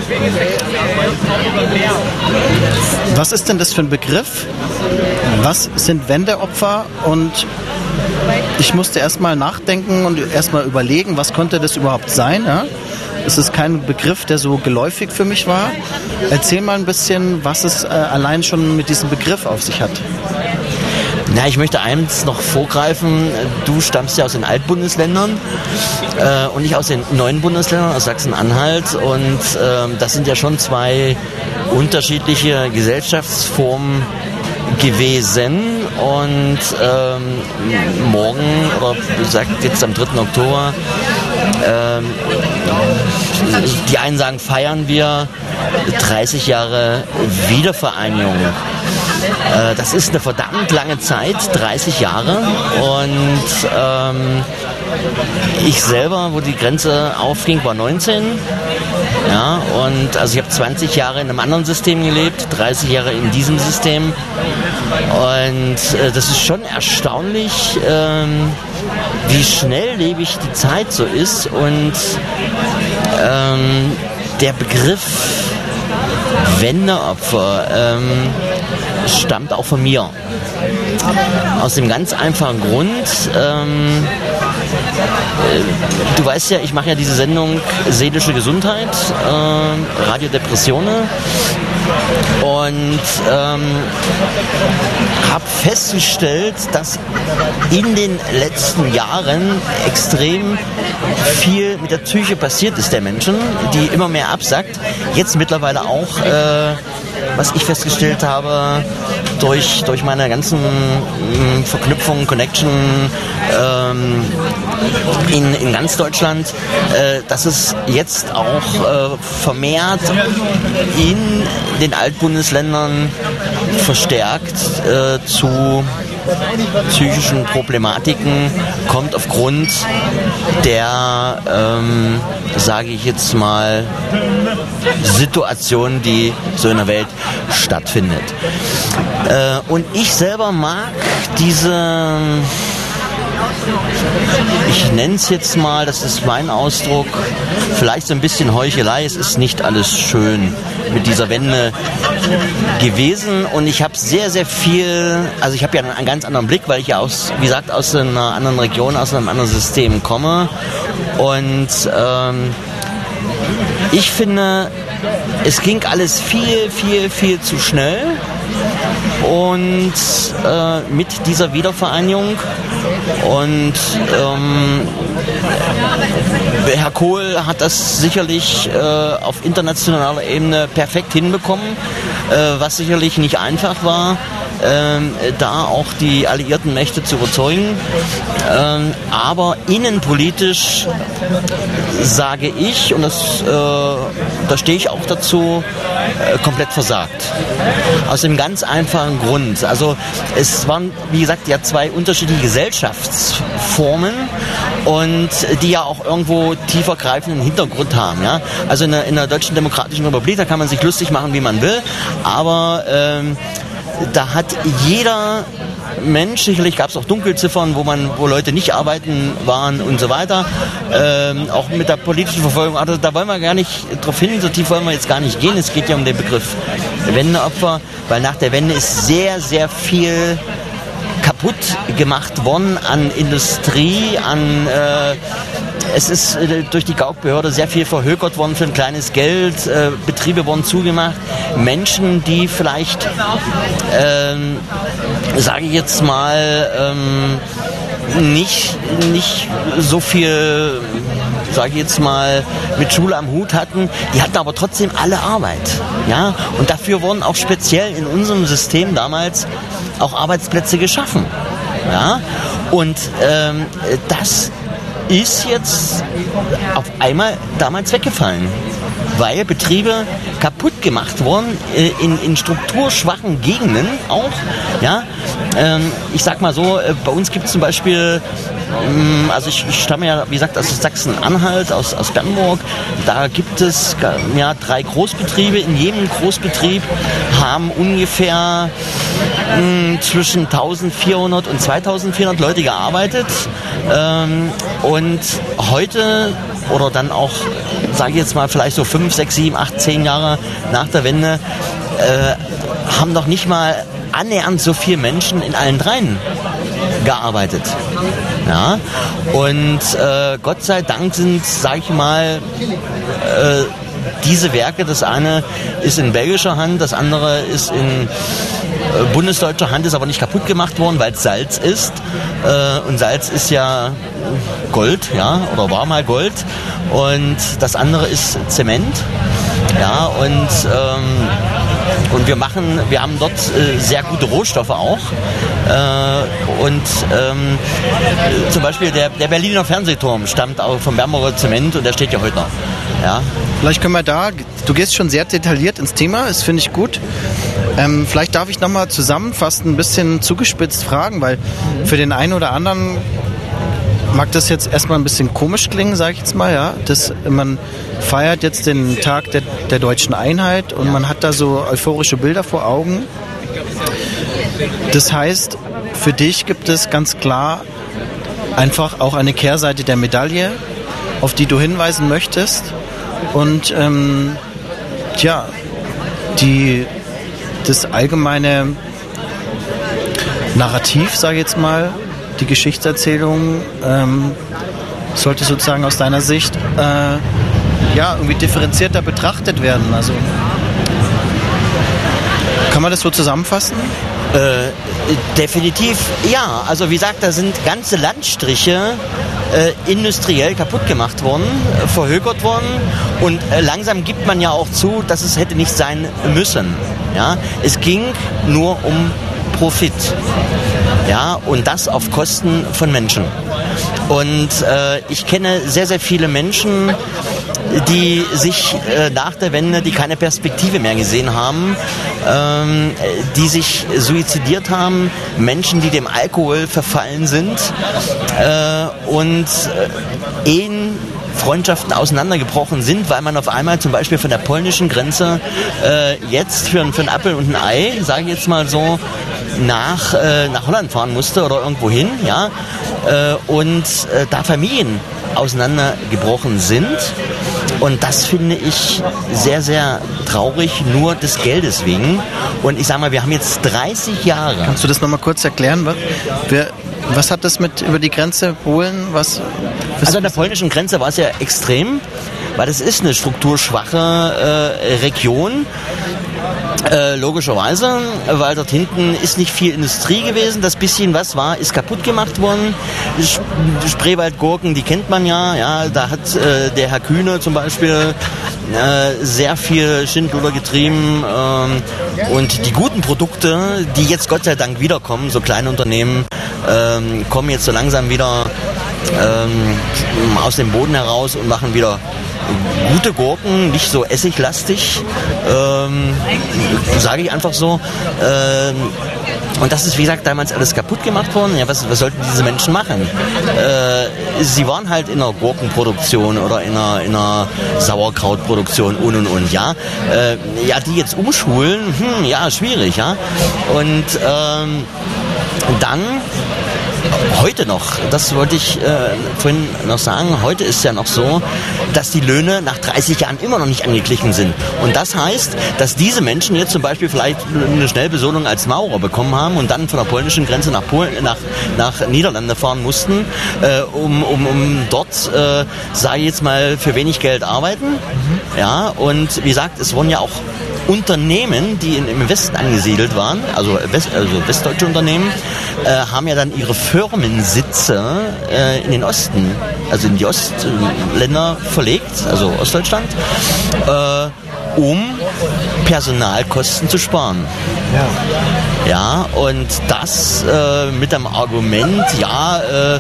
Was ist denn das für ein Begriff? Was sind Wendeopfer? Und ich musste erstmal nachdenken und erstmal überlegen, was konnte das überhaupt sein? Ja? Es ist kein Begriff, der so geläufig für mich war. Erzähl mal ein bisschen, was es äh, allein schon mit diesem Begriff auf sich hat. Na, ich möchte eins noch vorgreifen. Du stammst ja aus den Altbundesländern äh, und ich aus den neuen Bundesländern, aus Sachsen-Anhalt. Und äh, das sind ja schon zwei unterschiedliche Gesellschaftsformen gewesen. Und ähm, morgen, oder sagt jetzt am dritten Oktober, ähm, die einen sagen, feiern wir dreißig Jahre Wiedervereinigung. Äh, das ist eine verdammt lange Zeit, dreißig Jahre. Und ähm, ich selber, wo die Grenze aufging, war neunzehn. Ja, und also ich habe zwanzig Jahre in einem anderen System gelebt, dreißig Jahre in diesem System. Und äh, das ist schon erstaunlich, ähm, wie schnelllebig die Zeit so ist. Und ähm, der Begriff Wendeopfer ähm, stammt auch von mir. Aus dem ganz einfachen Grund, ähm, du weißt ja, ich mache ja diese Sendung Seelische Gesundheit, äh, Radiodepressione, und ähm, habe festgestellt, dass in den letzten Jahren extrem viel mit der Psyche passiert ist der Menschen, die immer mehr absackt. Jetzt mittlerweile auch, äh, was ich festgestellt habe, durch, durch meine ganzen mh, Verknüpfungen, Connection ähm, in, in ganz Deutschland, äh, dass es jetzt auch äh, vermehrt in den Altbundesländern verstärkt äh, zu psychischen Problematiken kommt aufgrund der, ähm, sage ich jetzt mal, Situation, die so in der Welt stattfindet. Äh, und ich selber mag diese, ich nenne es jetzt mal, das ist mein Ausdruck, vielleicht so ein bisschen Heuchelei, es ist nicht alles schön mit dieser Wende gewesen, und ich habe sehr, sehr viel, also ich habe ja einen ganz anderen Blick, weil ich ja aus, wie gesagt, aus einer anderen Region, aus einem anderen System komme, und ähm, ich finde, es ging alles viel, viel, viel zu schnell. Und äh, mit dieser Wiedervereinigung, und ähm, Herr Kohl hat das sicherlich äh, auf internationaler Ebene perfekt hinbekommen, äh, was sicherlich nicht einfach war, ähm, da auch die alliierten Mächte zu überzeugen. Ähm, aber innenpolitisch sage ich, und das, äh, da stehe ich auch dazu, äh, komplett versagt. Aus dem ganz einfachen Grund. Also es waren, wie gesagt, ja zwei unterschiedliche Gesellschaftsformen, und die ja auch irgendwo tiefergreifenden Hintergrund haben. Ja? Also in der, in der Deutschen Demokratischen Republik, da kann man sich lustig machen, wie man will, aber ähm, da hat jeder Mensch, sicherlich gab es auch Dunkelziffern, wo man, wo Leute nicht arbeiten waren und so weiter, ähm, auch mit der politischen Verfolgung, also da wollen wir gar nicht drauf hin, so tief wollen wir jetzt gar nicht gehen, es geht ja um den Begriff Wendeopfer, weil nach der Wende ist sehr, sehr viel kaputt gemacht worden an Industrie, an äh, es ist äh, durch die Gauk-Behörde sehr viel verhökert worden für ein kleines Geld, äh, Betriebe wurden zugemacht, Menschen, die vielleicht ähm, sage ich jetzt mal ähm, nicht, nicht so viel, sage ich jetzt mal, mit Schule am Hut hatten, die hatten aber trotzdem alle Arbeit. Ja? Und dafür wurden auch speziell in unserem System damals auch Arbeitsplätze geschaffen. Ja? Und ähm, das ist jetzt auf einmal damals weggefallen, weil Betriebe kaputt gemacht wurden äh, in, in strukturschwachen Gegenden auch. Ja? Ähm, ich sag mal so, äh, bei uns gibt es zum Beispiel, ähm, also ich, ich stamme ja, wie gesagt, aus Sachsen-Anhalt, aus, aus Bernburg, da gibt es ja, drei Großbetriebe. In jedem Großbetrieb haben ungefähr mh, zwischen eintausendvierhundert und zweitausendvierhundert Leute gearbeitet. Ähm, und heute, oder dann auch, sage ich jetzt mal, vielleicht so fünf, sechs, sieben, acht, zehn Jahre nach der Wende, äh, haben noch nicht mal annähernd so viele Menschen in allen dreien gearbeitet. Ja? Und äh, Gott sei Dank sind, sag ich mal, äh, diese Werke, das eine ist in belgischer Hand, das andere ist in äh, bundesdeutscher Hand, ist aber nicht kaputt gemacht worden, weil es Salz ist. Äh, und Salz ist ja Gold, ja, oder war mal Gold. Und das andere ist Zement. Ja, und, ähm, und wir machen, wir haben dort äh, sehr gute Rohstoffe auch. Äh, und ähm, zum Beispiel der, der Berliner Fernsehturm stammt auch vom Bernburger Zement und der steht ja heute noch. Ja. Vielleicht können wir da, du gehst schon sehr detailliert ins Thema, das finde ich gut. Ähm, vielleicht darf ich nochmal zusammenfassend ein bisschen zugespitzt fragen, weil für den einen oder anderen mag das jetzt erstmal ein bisschen komisch klingen, sage ich jetzt mal, ja. Das, man feiert jetzt den Tag der, der deutschen Einheit und man hat da so euphorische Bilder vor Augen. Das heißt, für dich gibt es ganz klar einfach auch eine Kehrseite der Medaille, auf die du hinweisen möchtest. Und ähm, tja, die, das allgemeine Narrativ, sage ich jetzt mal, die Geschichtserzählung ähm, sollte sozusagen aus deiner Sicht äh, ja, irgendwie differenzierter betrachtet werden. Also kann man das so zusammenfassen? Äh, definitiv ja. Also wie gesagt, da sind ganze Landstriche äh, industriell kaputt gemacht worden, äh, verhökert worden und äh, langsam gibt man ja auch zu, dass es hätte nicht sein müssen. Ja? Es ging nur um Profit. Ja, und das auf Kosten von Menschen. Und äh, ich kenne sehr, sehr viele Menschen, die sich äh, nach der Wende, die keine Perspektive mehr gesehen haben, ähm, die sich suizidiert haben, Menschen, die dem Alkohol verfallen sind äh, und äh, Ehen, Freundschaften auseinandergebrochen sind, weil man auf einmal zum Beispiel von der polnischen Grenze äh, jetzt für, für einen Apfel und ein Ei, sage ich jetzt mal so, nach, äh, nach Holland fahren musste oder irgendwo hin, ja, äh, und äh, da Familien auseinandergebrochen sind. Und das finde ich sehr, sehr traurig, nur des Geldes wegen. Und ich sage mal, wir haben jetzt dreißig Jahre. Kannst du das nochmal kurz erklären? Was, wer, was hat das mit über die Grenze Polen? Was, was also an der polnischen Grenze war es ja extrem, weil das ist eine strukturschwache äh, Region. Äh, logischerweise, weil dort hinten ist nicht viel Industrie gewesen. Das bisschen was war, ist kaputt gemacht worden. Spreewaldgurken, die kennt man ja. Ja, da hat äh, der Herr Kühne zum Beispiel äh, sehr viel Schindluder getrieben. Ähm, und die guten Produkte, die jetzt Gott sei Dank wiederkommen, so kleine Unternehmen, ähm, kommen jetzt so langsam wieder ähm, aus dem Boden heraus und machen wieder gute Gurken, nicht so essiglastig, ähm, sage ich einfach so. Ähm, und das ist, wie gesagt, damals alles kaputt gemacht worden. Ja, was, was sollten diese Menschen machen? Äh, sie waren halt in einer Gurkenproduktion oder in einer, in einer Sauerkrautproduktion und und und, ja. Äh, ja, die jetzt umschulen, hm, ja, schwierig, ja. Und ähm, dann heute noch, das wollte ich äh, vorhin noch sagen, heute ist ja noch so, dass die Löhne nach dreißig Jahren immer noch nicht angeglichen sind. Und das heißt, dass diese Menschen jetzt zum Beispiel vielleicht eine Schnellbesoldung als Maurer bekommen haben und dann von der polnischen Grenze nach Polen, nach, nach Niederlande fahren mussten, äh, um, um, um dort, äh, sage ich jetzt mal, für wenig Geld arbeiten. Mhm. Ja, und wie gesagt, es wurden ja auch Unternehmen, die in, im Westen angesiedelt waren, also, West, also westdeutsche Unternehmen, äh, haben ja dann ihre Firmensitze äh, in den Osten, also in die Ostländer verlegt, also Ostdeutschland, äh, um Personalkosten zu sparen. Ja, ja, und das äh, mit dem Argument, ja, äh,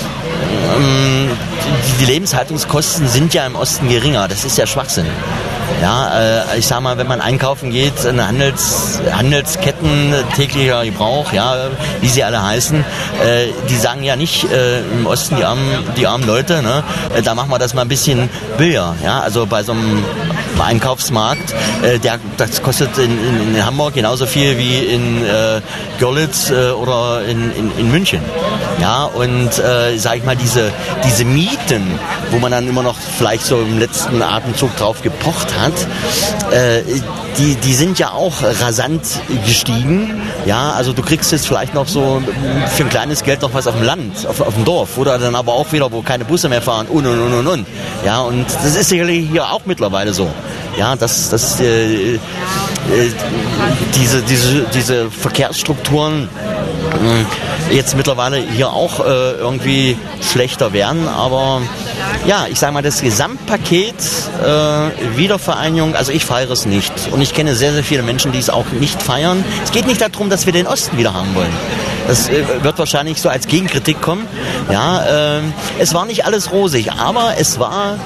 die Lebenshaltungskosten sind ja im Osten geringer. Das ist ja Schwachsinn. Ja, äh, ich sag mal, wenn man einkaufen geht, in Handels, Handelsketten, täglicher Gebrauch, ja, wie sie alle heißen, äh, die sagen ja nicht äh, im Osten, die armen, die armen Leute, ne, äh, da machen wir das mal ein bisschen billiger. Ja, also bei so einem Einkaufsmarkt, äh, der, das kostet in, in, in Hamburg genauso viel wie in äh, Görlitz äh, oder in, in, in München. Ja, und äh, sag ich mal, diese, diese Mieten, Zeiten, wo man dann immer noch vielleicht so im letzten Atemzug drauf gepocht hat, äh, die, die sind ja auch rasant gestiegen. Ja, also du kriegst jetzt vielleicht noch so für ein kleines Geld noch was auf dem Land, auf, auf dem Dorf, oder dann aber auch wieder, wo keine Busse mehr fahren und und und und und. Ja, und das ist sicherlich hier auch mittlerweile so. Ja, dass, dass äh, äh, diese, diese, diese Verkehrsstrukturen äh, jetzt mittlerweile hier auch äh, irgendwie schlechter werden, aber ja, ich sage mal, das Gesamtpaket äh, Wiedervereinigung, also ich feiere es nicht. Und ich kenne sehr, sehr viele Menschen, die es auch nicht feiern. Es geht nicht darum, dass wir den Osten wieder haben wollen. Das äh, wird wahrscheinlich so als Gegenkritik kommen. Ja, äh, es war nicht alles rosig, aber es war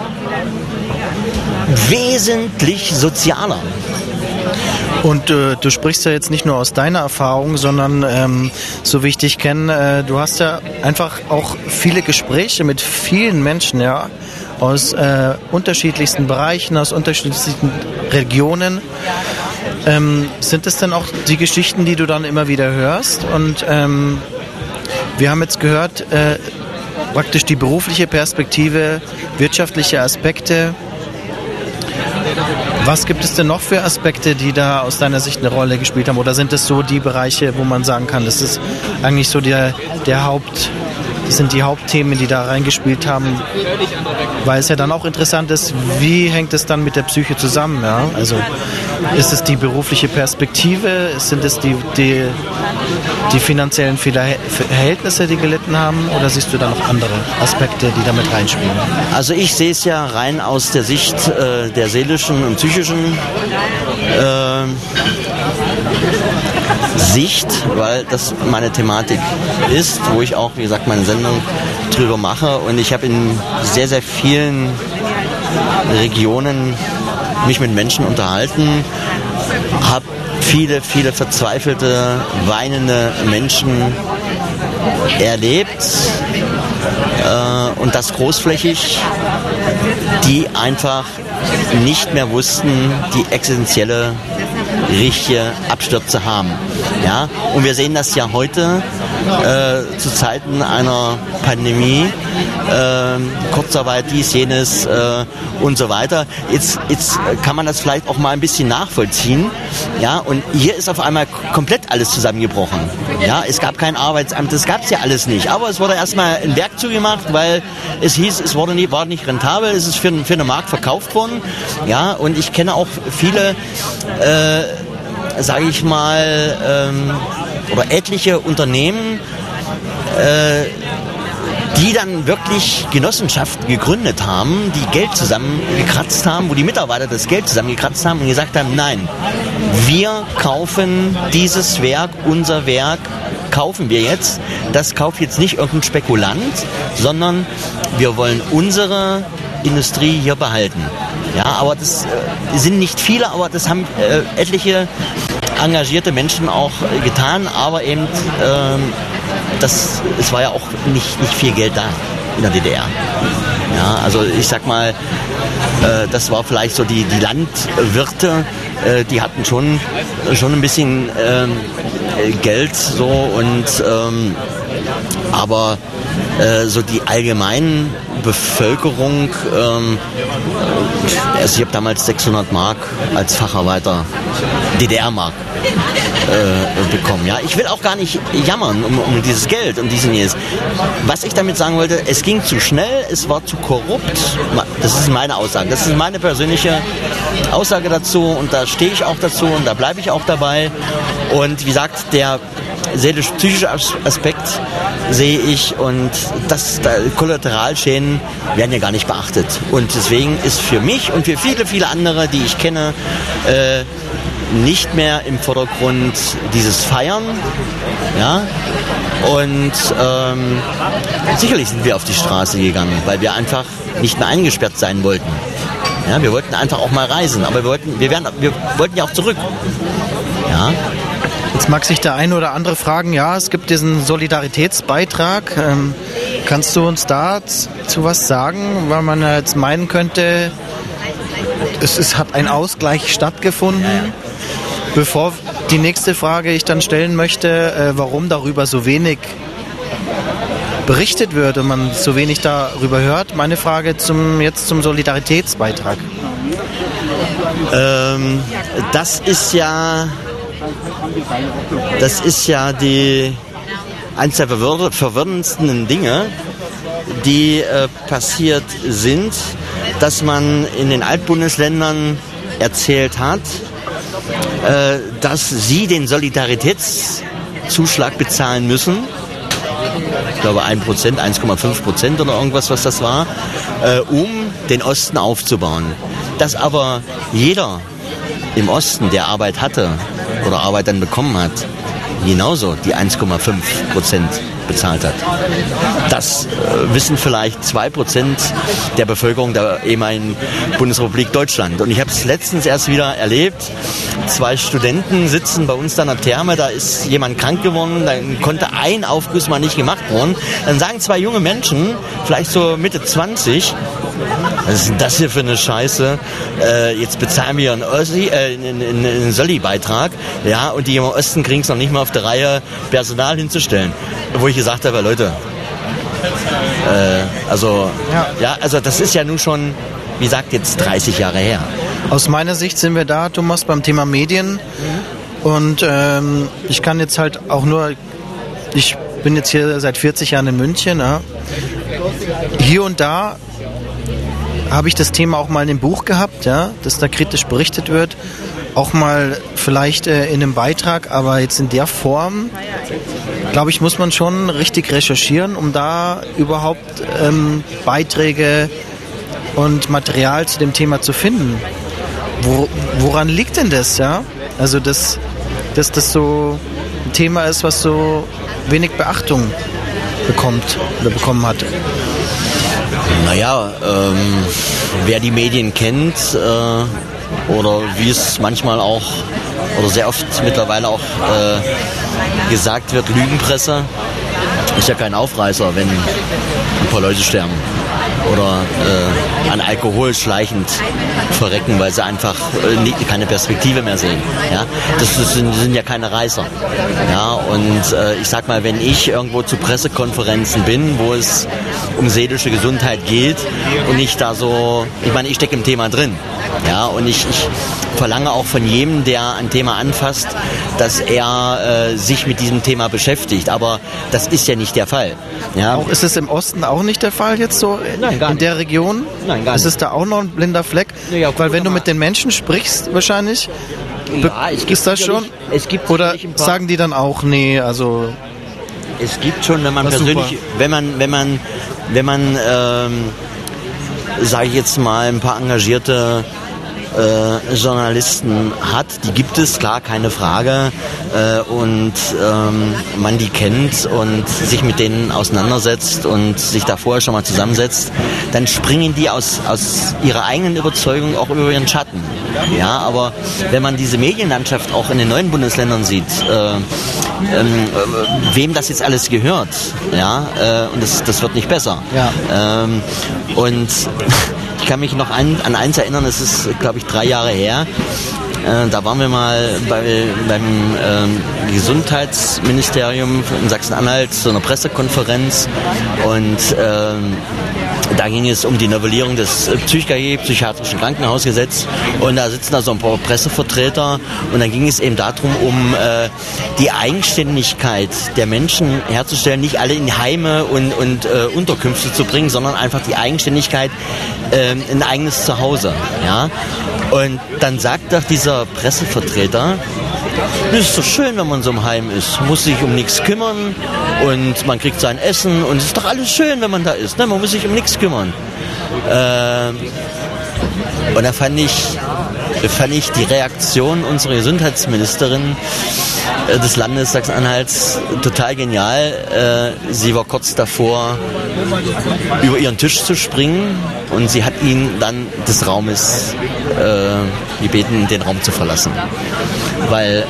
wesentlich sozialer. Und äh, du sprichst ja jetzt nicht nur aus deiner Erfahrung, sondern ähm, so wie ich dich kenne, äh, du hast ja einfach auch viele Gespräche mit vielen Menschen, ja, aus äh, unterschiedlichsten Bereichen, aus unterschiedlichsten Regionen. Ähm, sind es denn auch die Geschichten, die du dann immer wieder hörst? Und ähm, wir haben jetzt gehört, äh, praktisch die berufliche Perspektive, wirtschaftliche Aspekte. Was gibt es denn noch für Aspekte, die da aus deiner Sicht eine Rolle gespielt haben? Oder sind es so die Bereiche, wo man sagen kann, das ist eigentlich so der, der Haupt, das sind die Hauptthemen, die da reingespielt haben? Weil es ja dann auch interessant ist, wie hängt es dann mit der Psyche zusammen? Ja? Also ist es die berufliche Perspektive? Sind es die, die, die finanziellen Verhältnisse, die gelitten haben? Oder siehst du da noch andere Aspekte, die damit reinspielen? Also ich sehe es ja rein aus der Sicht äh, der seelischen und psychischen äh, Sicht, weil das meine Thematik ist, wo ich auch, wie gesagt, meine Sendung drüber mache. Und ich habe in sehr, sehr vielen Regionen mich mit Menschen unterhalten, habe viele, viele verzweifelte, weinende Menschen erlebt äh, und das großflächig, die einfach nicht mehr wussten, die existenzielle richtige Abstürze haben. Ja? Und wir sehen das ja heute äh, zu Zeiten einer Pandemie, äh, Kurzarbeit, dies, jenes äh, und so weiter. Jetzt, jetzt kann man das vielleicht auch mal ein bisschen nachvollziehen. Ja? Und hier ist auf einmal komplett alles zusammengebrochen. Ja? Es gab kein Arbeitsamt, das gab es ja alles nicht. Aber es wurde erstmal ein Werk zugemacht, weil es hieß, es wurde nie, war nicht rentabel, es ist für, für eine Mark verkauft worden. Ja? Und ich kenne auch viele äh, sage ich mal, ähm, oder etliche Unternehmen, äh, die dann wirklich Genossenschaften gegründet haben, die Geld zusammengekratzt haben, wo die Mitarbeiter das Geld zusammengekratzt haben und gesagt haben, nein, wir kaufen dieses Werk, unser Werk, kaufen wir jetzt. Das kauft jetzt nicht irgendein Spekulant, sondern wir wollen unsere Industrie hier behalten. Ja, aber das äh, sind nicht viele, aber das haben äh, etliche engagierte Menschen auch äh, getan, aber eben ähm, das, es war ja auch nicht, nicht viel Geld da in der D D R. Ja, also ich sag mal, äh, das war vielleicht so die, die Landwirte, äh, die hatten schon, schon ein bisschen äh, Geld so und ähm, aber äh, so die allgemeinen Bevölkerung, ähm, also ich habe damals sechshundert Mark als Facharbeiter, D D R-Mark, äh, bekommen. Ja, ich will auch gar nicht jammern um, um dieses Geld, um diesen jenes. Was ich damit sagen wollte, es ging zu schnell, es war zu korrupt. Das ist meine Aussage. Das ist meine persönliche Aussage dazu und da stehe ich auch dazu und da bleibe ich auch dabei. Und wie gesagt, der seelisch-psychische Aspekt sehe ich und das da, Kollateralschäden werden ja gar nicht beachtet. Und deswegen ist für mich und für viele, viele andere, die ich kenne, äh, nicht mehr im Vordergrund dieses Feiern. Ja? Und ähm, sicherlich sind wir auf die Straße gegangen, weil wir einfach nicht mehr eingesperrt sein wollten. Ja, wir wollten einfach auch mal reisen, aber wir wollten, wir, wären, wir wollten ja auch zurück. Ja. Jetzt mag sich der eine oder andere fragen, ja, es gibt diesen Solidaritätsbeitrag. Ähm, kannst du uns dazu was sagen? Weil man ja jetzt meinen könnte, es, es hat ein Ausgleich stattgefunden. Bevor die nächste Frage ich dann stellen möchte, äh, warum darüber so wenig berichtet wird und man so wenig darüber hört. Meine Frage zum, jetzt zum Solidaritätsbeitrag. Ähm, das ist ja, das ist ja die, eines der verwirr- verwirrendsten Dinge, die äh, passiert sind, dass man in den Altbundesländern erzählt hat, äh, dass sie den Solidaritätszuschlag bezahlen müssen. Ich glaube ein Prozent, eins Komma fünf Prozent oder irgendwas, was das war, äh, um den Osten aufzubauen. Dass aber jeder im Osten, der Arbeit hatte oder Arbeit dann bekommen hat, genauso die eins Komma fünf Prozent bezahlt hat. Das äh, wissen vielleicht zwei Prozent der Bevölkerung der ehemaligen Bundesrepublik Deutschland. Und ich habe es letztens erst wieder erlebt. Zwei Studenten sitzen bei uns da in der Therme, da ist jemand krank geworden, dann konnte ein Aufguss mal nicht gemacht worden. Dann sagen zwei junge Menschen, vielleicht so Mitte zwanzig, was ist denn das hier für eine Scheiße? Äh, jetzt bezahlen wir einen, Ossi, äh, einen, einen, einen Solli-Beitrag, ja, und die im Osten kriegen es noch nicht mal auf der Reihe, Personal hinzustellen. Wo ich gesagt habe, Leute, äh, also, ja. ja, also das ist ja nun schon, wie gesagt, jetzt dreißig Jahre her. Aus meiner Sicht sind wir da, Thomas, beim Thema Medien. Mhm. Und ähm, ich kann jetzt halt auch nur, ich bin jetzt hier seit vierzig Jahren in München. Ja. Hier und da habe ich das Thema auch mal in einem Buch gehabt, ja, dass da kritisch berichtet wird. Auch mal vielleicht äh, in einem Beitrag, aber jetzt in der Form, glaube ich, muss man schon richtig recherchieren, um da überhaupt ähm, Beiträge und Material zu dem Thema zu finden. Wo, woran liegt denn das, ja? Also, dass, dass das so ein Thema ist, was so wenig Beachtung bekommt oder bekommen hat. Naja, ähm, wer die Medien kennt, äh, oder wie es manchmal auch, oder sehr oft mittlerweile auch äh, gesagt wird, Lügenpresse, ist ja kein Aufreißer, wenn ein paar Leute sterben oder äh, an Alkohol schleichend verrecken, weil sie einfach äh, nie, keine Perspektive mehr sehen. Ja? Das, das sind, sind ja keine Reißer. Ja? Und äh, ich sag mal, wenn ich irgendwo zu Pressekonferenzen bin, wo es um seelische Gesundheit geht und ich da so, ich meine, ich stecke im Thema drin. Ja, und ich, ich verlange auch von jedem, der ein Thema anfasst, dass er äh, sich mit diesem Thema beschäftigt. Aber das ist ja nicht der Fall. Ja. Auch, ist es im Osten auch nicht der Fall jetzt so? Nein, gar in nicht. Der Region? Nein, gar nicht. Ist es da auch noch ein blinder Fleck? Ja, weil wenn du mit den Menschen sprichst, wahrscheinlich, ja, es gibt ist das schon? Es gibt oder sagen die dann auch, nee, also... Es gibt schon, wenn man persönlich, wenn man, wenn man, wenn man, ähm, sage ich jetzt mal, ein paar engagierte äh, Journalisten hat, die gibt es, klar, keine Frage, äh, und ähm, man die kennt und sich mit denen auseinandersetzt und sich da vorher schon mal zusammensetzt, dann springen die aus, aus ihrer eigenen Überzeugung auch über ihren Schatten. Ja, aber wenn man diese Medienlandschaft auch in den neuen Bundesländern sieht, äh, ähm, äh, wem das jetzt alles gehört, ja, äh, und das, das wird nicht besser. Ja. Ähm, und ich kann mich noch an, an eins erinnern, das ist, glaube ich, drei Jahre her. Äh, da waren wir mal bei, beim ähm, Gesundheitsministerium in Sachsen-Anhalt zu einer Pressekonferenz und ähm, da ging es um die Novellierung des Psych K G, psychiatrischen Krankenhausgesetz, und da sitzen da so ein paar Pressevertreter und dann ging es eben darum, um äh, die Eigenständigkeit der Menschen herzustellen, nicht alle in Heime und, und äh, Unterkünfte zu bringen, sondern einfach die Eigenständigkeit, äh, ein eigenes Zuhause. Ja? Und dann sagt doch dieser Pressevertreter, das ist doch schön, wenn man so im Heim ist. Muss sich um nichts kümmern und man kriegt sein Essen und es ist doch alles schön, wenn man da ist. Ne? Man muss sich um nichts kümmern. Ähm, und da fand ich, fand ich die Reaktion unserer Gesundheitsministerin äh, des Landes Sachsen-Anhalts total genial. Äh, sie war kurz davor, über ihren Tisch zu springen, und sie hat ihn dann des Raumes äh, gebeten, den Raum zu verlassen. Weil,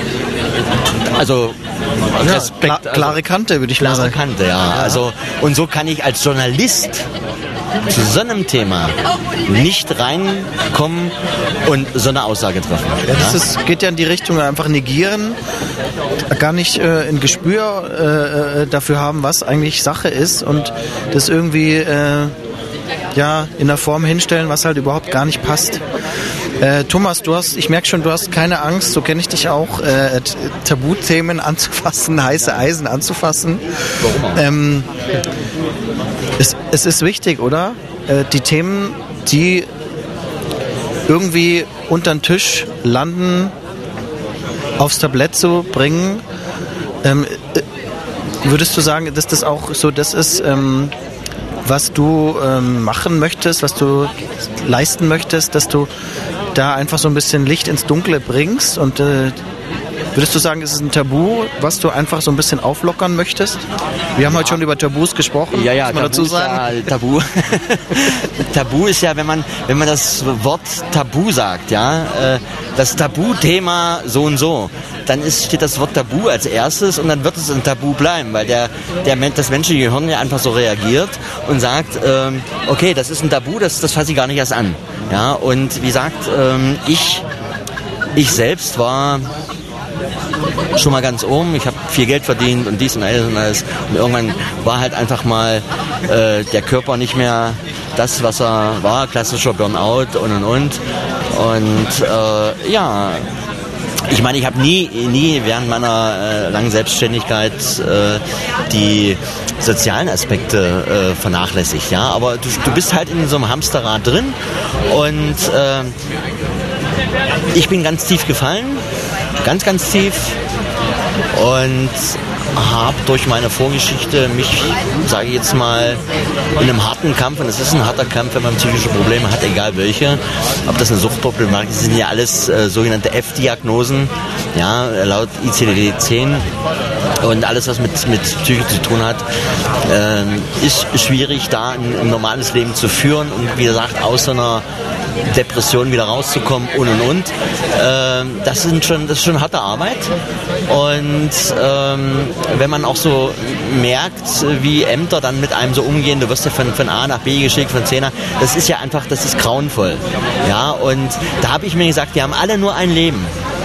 äh, also, ja, Respekt, klar, klare Kante, würde ich mal sagen. Klare Kante, ja. Also, und so kann ich als Journalist zu so einem Thema nicht reinkommen und so eine Aussage treffen. Ja, das ist, geht ja in die Richtung einfach negieren, gar nicht äh, ein Gespür äh, dafür haben, was eigentlich Sache ist und das irgendwie äh, ja, in der Form hinstellen, was halt überhaupt gar nicht passt. Äh, Thomas, du hast, ich merke schon, du hast keine Angst, so kenne ich dich auch, äh, t- Tabuthemen anzufassen, heiße Eisen anzufassen. Warum auch? Ähm, es, es ist wichtig, oder? Äh, die Themen, die irgendwie unter den Tisch landen, aufs Tablett zu bringen, ähm, äh, würdest du sagen, dass das auch so das ist, ähm, was du ähm, machen möchtest, was du leisten möchtest, dass du da einfach so ein bisschen Licht ins Dunkle bringst und äh, würdest du sagen, ist es ein Tabu, was du einfach so ein bisschen auflockern möchtest? Wir haben heute schon über Tabus gesprochen, ja, ja, muss man Tabu dazu sagen. Ist ja, Tabu. Tabu ist ja, wenn man, wenn man das Wort Tabu sagt, ja, äh, das Tabuthema so und so, dann ist, steht das Wort Tabu als erstes und dann wird es ein Tabu bleiben, weil der, der, das menschliche Gehirn ja einfach so reagiert und sagt, ähm, okay, das ist ein Tabu, das, das fasse ich gar nicht erst an. Ja, und wie gesagt, ähm, ich, ich selbst war schon mal ganz oben, ich habe viel Geld verdient und dies und alles und alles und irgendwann war halt einfach mal äh, der Körper nicht mehr das, was er war, klassischer Burnout und und und und äh, ja, ich meine, ich habe nie, nie während meiner äh, langen Selbstständigkeit äh, die sozialen Aspekte äh, vernachlässigt, ja, aber du, du bist halt in so einem Hamsterrad drin und äh, ich bin ganz tief gefallen, ganz, ganz tief und habe durch meine Vorgeschichte mich, sage ich jetzt mal, in einem harten Kampf, und es ist ein harter Kampf, wenn man psychische Probleme hat, egal welche, ob das eine Suchtproblematik ist, sind ja alles äh, sogenannte F-Diagnosen, ja, laut I C D zehn und alles, was mit, mit Psyche zu tun hat, äh, ist schwierig, da ein, ein normales Leben zu führen und wie gesagt, aus so einer Depression wieder rauszukommen und und und. Ähm, das, sind schon, das ist schon harte Arbeit und ähm, wenn man auch so merkt, wie Ämter dann mit einem so umgehen, du wirst ja von, von A nach B geschickt, von C nach, das ist ja einfach, das ist grauenvoll. Ja, und da habe ich mir gesagt, wir haben alle nur ein Leben.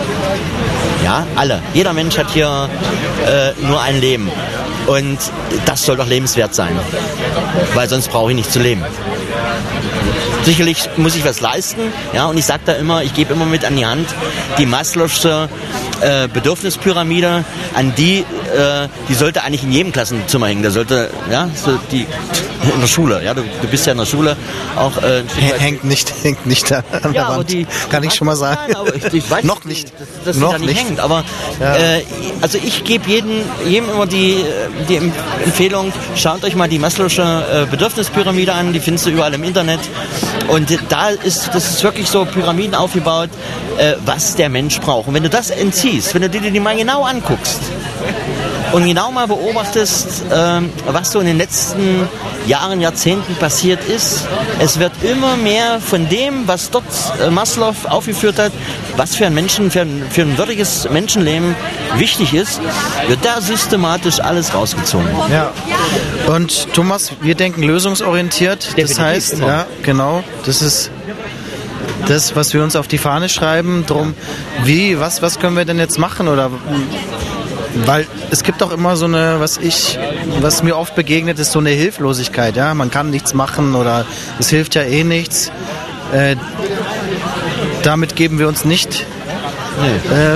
Ja, alle. Jeder Mensch hat hier äh, nur ein Leben. Und das soll doch lebenswert sein. Weil sonst brauche ich nicht zu leben. Sicherlich muss ich was leisten, ja, und ich sage da immer, ich gebe immer mit an die Hand die Maslow'sche äh, Bedürfnispyramide, an die, äh, die sollte eigentlich in jedem Klassenzimmer hängen. Da sollte, ja, so die in der Schule, ja, du, du bist ja in der Schule auch. Äh, hängt nicht, hängt nicht an der ja, Wand. Die, kann ich schon mal sagen. Nein, aber ich, ich weiß noch nicht, dass, dass noch sie da nicht, nicht hängt. Aber ja. äh, also ich gebe jedem, jedem immer die, die Empfehlung: Schaut euch mal die Maslow'sche äh, Bedürfnispyramide an. Die findest du überall im Internet. Und da ist, das ist wirklich so Pyramiden aufgebaut, äh, was der Mensch braucht. Und wenn du das entziehst, wenn du dir die mal genau anguckst und genau mal beobachtest, äh, was so in den letzten Jahren, Jahrzehnten passiert ist, es wird immer mehr von dem, was dort äh, Maslow aufgeführt hat, was für ein Menschen, für ein, für ein würdiges Menschenleben wichtig ist, wird da systematisch alles rausgezogen. Ja. Und Thomas, wir denken lösungsorientiert. Das Definitiv, heißt, immer. ja, genau, das ist das, was wir uns auf die Fahne schreiben. Drum, wie, was, was können wir denn jetzt machen? Oder weil es gibt auch immer so eine, was ich, was mir oft begegnet, ist so eine Hilflosigkeit. Ja, man kann nichts machen oder es hilft ja eh nichts. Äh, damit geben wir uns nicht. Nee. Äh,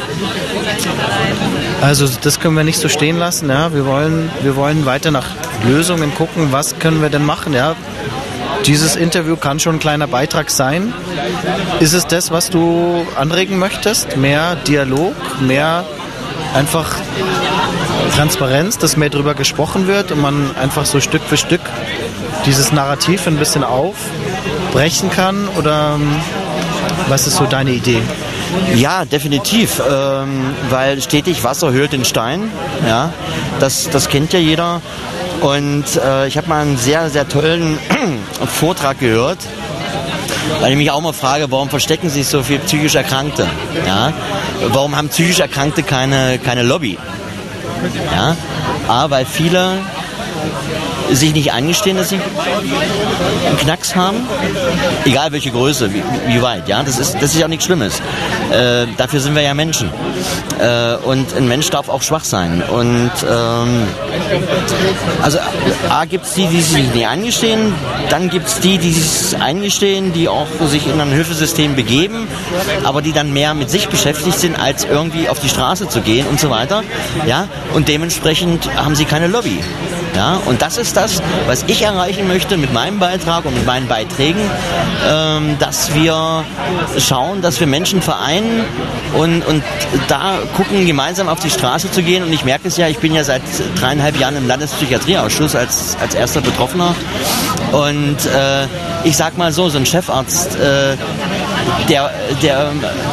also das können wir nicht so stehen lassen. Ja, wir wollen, wir wollen weiter nach Lösungen gucken. Was können wir denn machen? Ja, dieses Interview kann schon ein kleiner Beitrag sein. Ist es das, was du anregen möchtest? Mehr Dialog, mehr einfach Transparenz, dass mehr drüber gesprochen wird und man einfach so Stück für Stück dieses Narrativ ein bisschen aufbrechen kann? Oder was ist so deine Idee? Ja, definitiv, ähm, weil stetig Wasser höhlt den Stein. Ja, das, das kennt ja jeder. Und äh, ich habe mal einen sehr, sehr tollen Vortrag gehört, weil ich mich auch mal frage, warum verstecken sich so viele psychisch Erkrankte? Ja? Warum haben psychisch Erkrankte keine, keine Lobby? Ja? A, weil viele sich nicht eingestehen, dass sie einen Knacks haben, egal welche Größe, wie, wie weit, ja, das ist, das ist ja auch nichts Schlimmes. Äh, dafür sind wir ja Menschen. Äh, und ein Mensch darf auch schwach sein. Und ähm, also A gibt es die, die sich nicht eingestehen, dann gibt es die, die sich eingestehen, die auch sich in ein Hilfesystem begeben, aber die dann mehr mit sich beschäftigt sind, als irgendwie auf die Straße zu gehen und so weiter. Ja? Und dementsprechend haben sie keine Lobby. Ja? Und das ist das, was ich erreichen möchte mit meinem Beitrag und mit meinen Beiträgen, ähm, dass wir schauen, dass wir Menschen vereinen und, und da gucken, gemeinsam auf die Straße zu gehen. Und ich merke es ja, ich bin ja seit dreieinhalb Jahren im Landespsychiatrieausschuss als, als erster Betroffener. Und äh, ich sag mal so, so ein Chefarzt, äh, der, der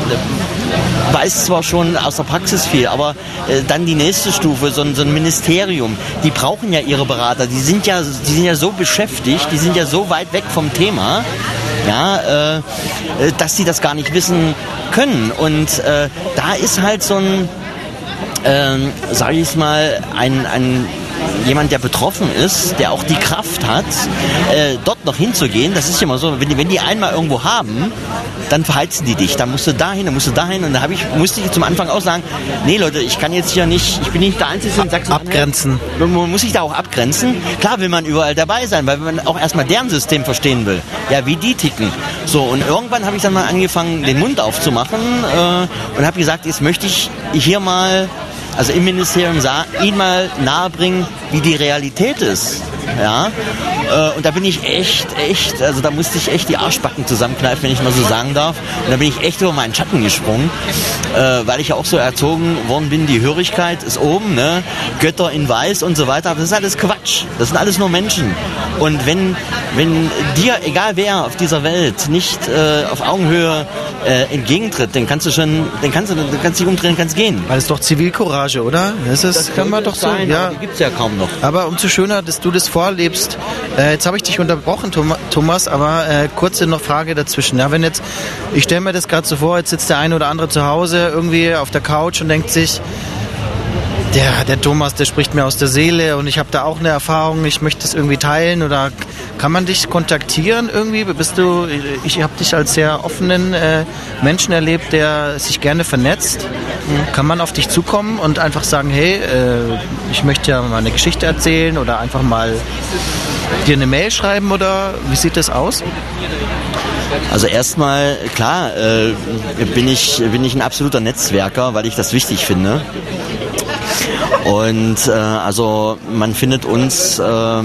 weiß zwar schon aus der Praxis viel, aber äh, dann die nächste Stufe, so ein, so ein Ministerium, die brauchen ja ihre Berater, die sind ja, die sind ja so beschäftigt, die sind ja so weit weg vom Thema, ja, äh, dass sie das gar nicht wissen können. Und äh, da ist halt so ein, äh, sag ich mal, ein, ein jemand, der betroffen ist, der auch die Kraft hat, äh, dort noch hinzugehen. Das ist ja immer so, wenn die, wenn die einmal irgendwo haben, dann verheizen die dich. Dann musst du dahin, dann musst du dahin. Und da hab ich, musste ich zum Anfang auch sagen, nee Leute, ich kann jetzt hier nicht, ich bin nicht der Einzige in Sachsen. Abgrenzen. Man muss sich da auch abgrenzen. Klar will man überall dabei sein, weil man auch erstmal deren System verstehen will. Ja, wie die ticken. So, und irgendwann habe ich dann mal angefangen, den Mund aufzumachen äh, und habe gesagt, jetzt möchte ich hier mal, also im Ministerium, ihn mal nahebringen, wie die Realität ist. Ja, äh, und da bin ich echt, echt, also da musste ich echt die Arschbacken zusammenkneifen, wenn ich mal so sagen darf. Und da bin ich echt über meinen Schatten gesprungen, äh, weil ich ja auch so erzogen worden bin, die Hörigkeit ist oben, ne? Götter in Weiß und so weiter. Aber das ist alles Quatsch. Das sind alles nur Menschen. Und wenn, wenn dir, egal wer auf dieser Welt, nicht äh, auf Augenhöhe äh, entgegentritt, dann kannst du schon, dann kannst du, dann kannst du dich umdrehen, kannst gehen. Weil es doch Zivilcourage, oder? Das, ist, das kann man doch so, sein, ja. Aber die gibt's ja kaum noch. Aber umso schöner, dass du das vorlebst. Äh, jetzt habe ich dich unterbrochen, Thomas, aber äh, kurze noch Frage dazwischen. Ja, wenn jetzt, ich stelle mir das gerade so vor, jetzt sitzt der eine oder andere zu Hause irgendwie auf der Couch und denkt sich, der, der Thomas, der spricht mir aus der Seele und ich habe da auch eine Erfahrung, ich möchte das irgendwie teilen, oder kann man dich kontaktieren irgendwie? Bist du, ich habe dich als sehr offenen äh, Menschen erlebt, der sich gerne vernetzt. Mhm. Kann man auf dich zukommen und einfach sagen, hey, äh, ich möchte ja mal eine Geschichte erzählen oder einfach mal dir eine Mail schreiben, oder wie sieht das aus? Also erstmal, klar, äh, bin ich, bin ich ein absoluter Netzwerker, weil ich das wichtig finde. Und äh, also man findet uns äh,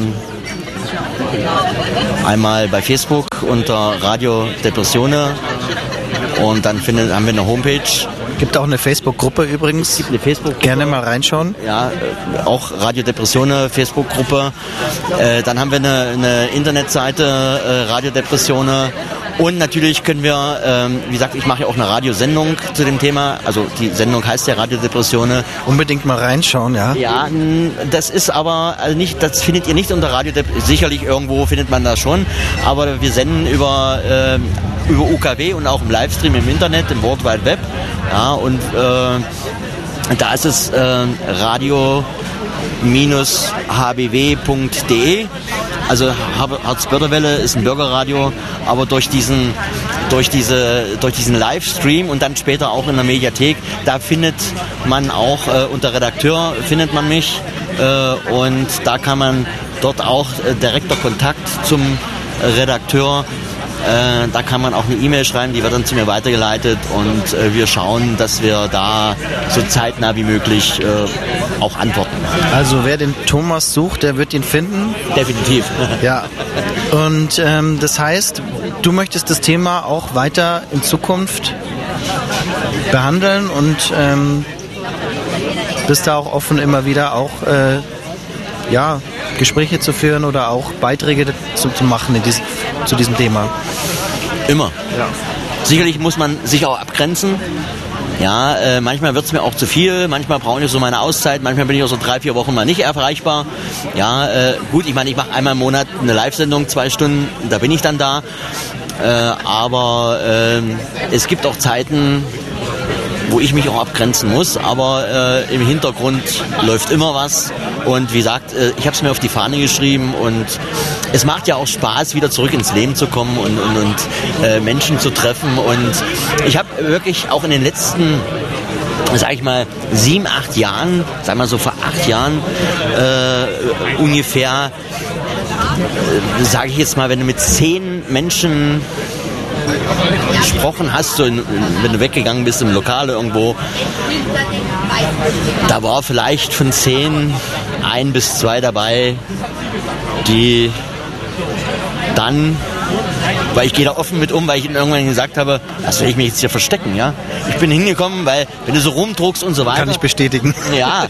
einmal bei Facebook unter Radio Depressione und dann findet, haben wir eine Homepage. Gibt auch eine Facebook-Gruppe übrigens. Es gibt eine Facebook-Gruppe. Gerne mal reinschauen. Ja, auch Radio Depressione, Facebook-Gruppe. Äh, dann haben wir eine, eine Internetseite, äh, Radio Depressione. Und natürlich können wir, ähm, wie gesagt, ich mache ja auch eine Radiosendung zu dem Thema. Also die Sendung heißt ja Radio Depressione. Unbedingt mal reinschauen, ja. Ja, das ist aber also nicht, das findet ihr nicht unter Radio Depressione. Sicherlich irgendwo findet man das schon. Aber wir senden über, äh, über U K W und auch im Livestream im Internet, im World Wide Web. Ja, und äh, da ist es äh, radio Bindestrich h b w punkt d e. Also Harzbörderwelle ist ein Bürgerradio, aber durch diesen, durch diese, durch diesen Livestream und dann später auch in der Mediathek, da findet man auch äh, unter Redakteur findet man mich äh, und da kann man dort auch äh, direkter Kontakt zum Redakteur. Äh, da kann man auch eine E-Mail schreiben, die wird dann zu mir weitergeleitet und äh, wir schauen, dass wir da so zeitnah wie möglich äh, auch antworten. Also wer den Thomas sucht, der wird ihn finden? Definitiv. Ja. Und ähm, das heißt, du möchtest das Thema auch weiter in Zukunft behandeln und ähm, bist da auch offen, immer wieder auch äh, ja, Gespräche zu führen oder auch Beiträge zu, zu machen in diesem, zu diesem Thema. Immer. Ja. Sicherlich muss man sich auch abgrenzen. Ja, äh, manchmal wird es mir auch zu viel, manchmal brauche ich so meine Auszeit, manchmal bin ich auch so drei, vier Wochen mal nicht erreichbar. Ja, äh, gut, ich meine, ich mache einmal im Monat eine Live-Sendung, zwei Stunden, da bin ich dann da. Äh, aber äh, es gibt auch Zeiten, wo ich mich auch abgrenzen muss, aber äh, im Hintergrund läuft immer was Und wie gesagt, ich habe es mir auf die Fahne geschrieben und es macht ja auch Spaß, wieder zurück ins Leben zu kommen und, und, und äh, Menschen zu treffen. Und ich habe wirklich auch in den letzten, sag ich mal, sieben, acht Jahren, sag mal so vor acht Jahren äh, ungefähr, äh, sage ich jetzt mal, wenn du mit zehn Menschen gesprochen hast, so in, wenn du weggegangen bist im Lokal irgendwo, da war vielleicht von zehn ein bis zwei dabei, die dann, weil ich gehe da offen mit um, weil ich ihnen irgendwann gesagt habe, was will ich mich jetzt hier verstecken, ja? Ich bin hingekommen, weil wenn du so rumdruckst und so weiter. Kann ich bestätigen. Ja.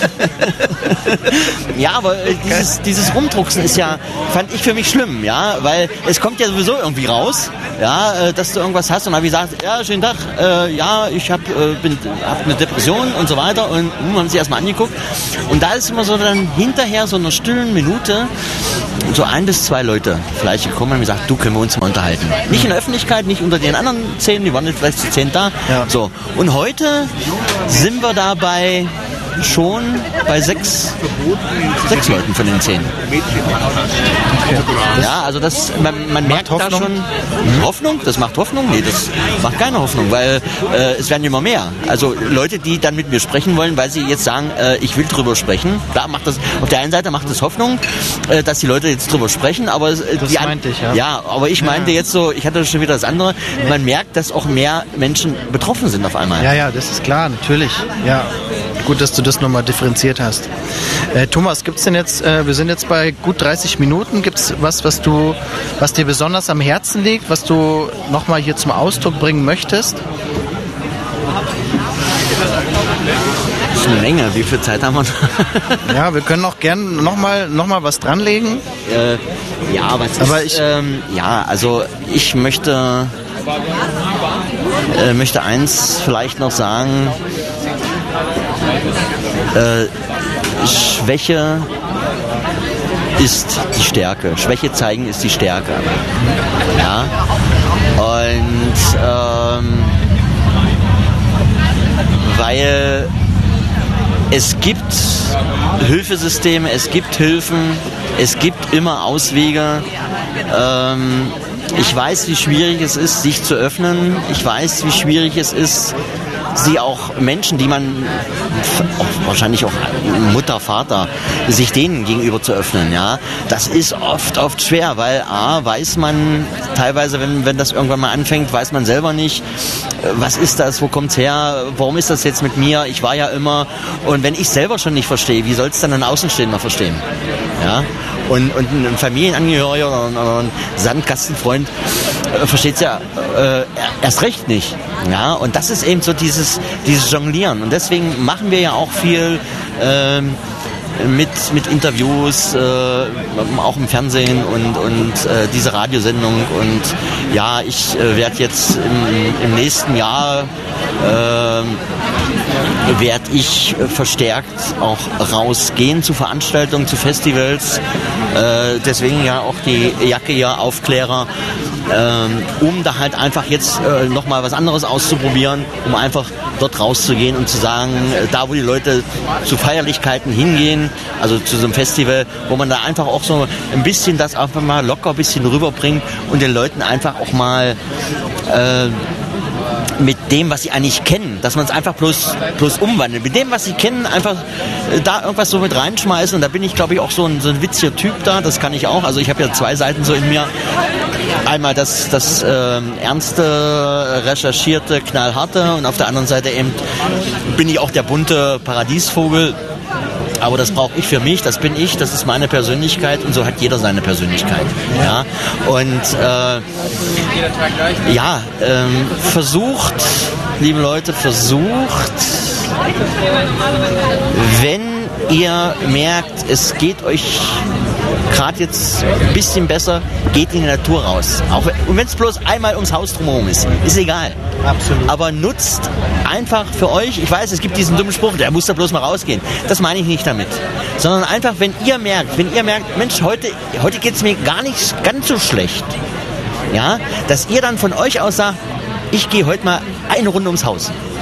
Ja, aber dieses, dieses Rumdrucksen ist ja, fand ich für mich schlimm, ja, weil es kommt ja sowieso irgendwie raus, ja, dass du irgendwas hast und dann habe ich gesagt, ja, schönen Tag, äh, ja, ich habe äh, hab eine Depression und so weiter und hm, haben sie erstmal angeguckt und da ist immer so dann hinterher so einer stillen Minute so ein bis zwei Leute vielleicht gekommen und haben gesagt, du, können wir uns mal unterhalten. Nicht in der Öffentlichkeit, nicht unter den anderen zehn, die waren nicht vielleicht zu zehn da. Ja. So. Und heute sind wir dabei schon bei sechs, sechs Leuten von den zehn. Ja, also das, man, man merkt da schon hm, Hoffnung, das macht Hoffnung? Nee, das macht keine Hoffnung, weil äh, es werden immer mehr. Also Leute, die dann mit mir sprechen wollen, weil sie jetzt sagen, äh, ich will drüber sprechen. Klar, macht das, auf der einen Seite macht es Hoffnung, äh, dass die Leute jetzt drüber sprechen, aber äh, das die meinte ich, ja. Ja, aber ich meinte ja. jetzt so, ich hatte schon wieder das andere, man merkt, dass auch mehr Menschen betroffen sind auf einmal. Ja, ja, das ist klar, natürlich. Ja, gut, dass du das nochmal differenziert hast. Äh, Thomas, gibt's denn jetzt, äh, wir sind jetzt bei gut dreißig Minuten, gibt's was, was du, was dir besonders am Herzen liegt, was du nochmal hier zum Ausdruck bringen möchtest? Das ist eine Menge, wie viel Zeit haben wir noch? Ja, wir können auch gerne nochmal noch mal was dranlegen. Äh, ja, was aber ist, ich, ähm, ja, also ich möchte, äh, möchte eins vielleicht noch sagen, Äh, Schwäche ist die Stärke. Schwäche zeigen ist die Stärke. Ja. Und ähm, weil es gibt Hilfesysteme, es gibt Hilfen, es gibt immer Auswege. Ähm, ich weiß, wie schwierig es ist, sich zu öffnen. Ich weiß, wie schwierig es ist, sie auch Menschen, die man auch wahrscheinlich auch Mutter, Vater, sich denen gegenüber zu öffnen, ja, das ist oft, oft schwer, weil A, weiß man teilweise, wenn, wenn das irgendwann mal anfängt, weiß man selber nicht, was ist das, wo kommt's her, warum ist das jetzt mit mir, ich war ja immer, und wenn ich selber schon nicht verstehe, wie soll es dann ein Außenstehender verstehen, ja, und, und ein Familienangehöriger oder ein, oder ein Sandkastenfreund äh, versteht es ja äh, erst recht nicht, ja, und das ist eben so dieses, dieses Jonglieren, und deswegen machen wir ja auch viel ähm, mit, mit Interviews, äh, auch im Fernsehen und, und äh, diese Radiosendung, und ja, ich äh, werde jetzt im, im nächsten Jahr äh, werde ich verstärkt auch rausgehen zu Veranstaltungen, zu Festivals, äh, deswegen ja auch die Jacke hier, Aufklärer, ähm, um da halt einfach jetzt äh, nochmal was anderes auszuprobieren, um einfach dort rauszugehen und zu sagen, äh, da wo die Leute zu Feierlichkeiten hingehen, also zu so einem Festival, wo man da einfach auch so ein bisschen das einfach mal locker ein bisschen rüberbringt und den Leuten einfach auch mal äh, mit dem, was sie eigentlich kennen, dass man es einfach bloß, bloß umwandelt. Mit dem, was sie kennen, einfach äh, da irgendwas so mit reinschmeißen. Und da bin ich, glaube ich, auch so ein, so ein witziger Typ da. Das kann ich auch. Also ich habe ja zwei Seiten so in mir. Einmal das, das äh, ernste, recherchierte, knallharte, und auf der anderen Seite eben bin ich auch der bunte Paradiesvogel. Aber das brauche ich für mich, das bin ich, das ist meine Persönlichkeit, und so hat jeder seine Persönlichkeit. Ja? Und äh, ja, ähm, versucht, liebe Leute, versucht, wenn ihr merkt, es geht euch gerade jetzt ein bisschen besser, geht in die Natur raus. Auch, und wenn es bloß einmal ums Haus drumherum ist, ist egal. Absolut. Aber nutzt einfach für euch, ich weiß, es gibt diesen dummen Spruch, der muss da bloß mal rausgehen. Das meine ich nicht damit. Sondern einfach, wenn ihr merkt, wenn ihr merkt, Mensch, heute, heute geht es mir gar nicht ganz so schlecht, ja, dass ihr dann von euch aus sagt, ich gehe heute mal eine Runde ums Haus.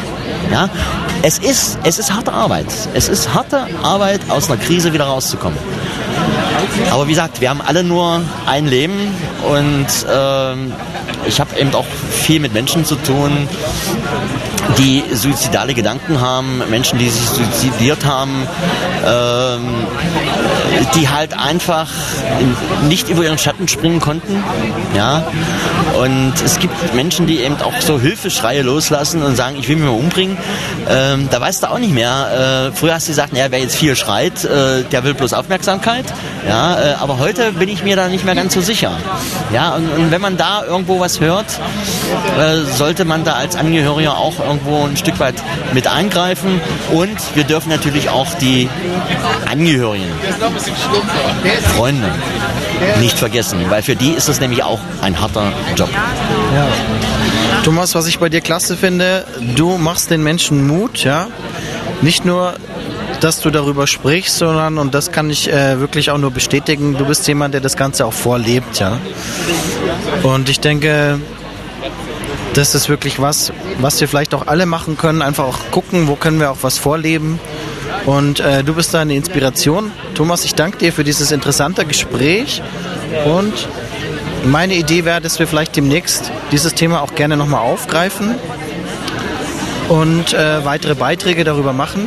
Ja? Es ist, es ist harte Arbeit. Es ist harte Arbeit, aus einer Krise wieder rauszukommen. Aber wie gesagt, wir haben alle nur ein Leben und ähm, ich habe eben auch viel mit Menschen zu tun, die suizidale Gedanken haben, Menschen, die sich suizidiert haben, ähm, die halt einfach nicht über ihren Schatten springen konnten. Ja? Und es gibt Menschen, die eben auch so Hilfeschreie loslassen und sagen, ich will mich mal umbringen. Ähm, da weißt du auch nicht mehr. Äh, früher hast du gesagt, naja, wer jetzt viel schreit, äh, der will bloß Aufmerksamkeit. Ja, äh, aber heute bin ich mir da nicht mehr ganz so sicher. Ja, und, und wenn man da irgendwo was hört, äh, sollte man da als Angehöriger auch irgendwo ein Stück weit mit eingreifen. Und wir dürfen natürlich auch die Angehörigen, Freunde nicht vergessen, weil für die ist das nämlich auch ein harter Job. Ja. Thomas, was ich bei dir klasse finde, du machst den Menschen Mut, ja, nicht nur, dass du darüber sprichst, sondern, und das kann ich äh, wirklich auch nur bestätigen, du bist jemand, der das Ganze auch vorlebt, ja. Und ich denke, das ist wirklich was, was wir vielleicht auch alle machen können, einfach auch gucken, wo können wir auch was vorleben. Und äh, du bist da eine Inspiration. Thomas, ich danke dir für dieses interessante Gespräch und meine Idee wäre, dass wir vielleicht demnächst dieses Thema auch gerne nochmal aufgreifen und äh, weitere Beiträge darüber machen.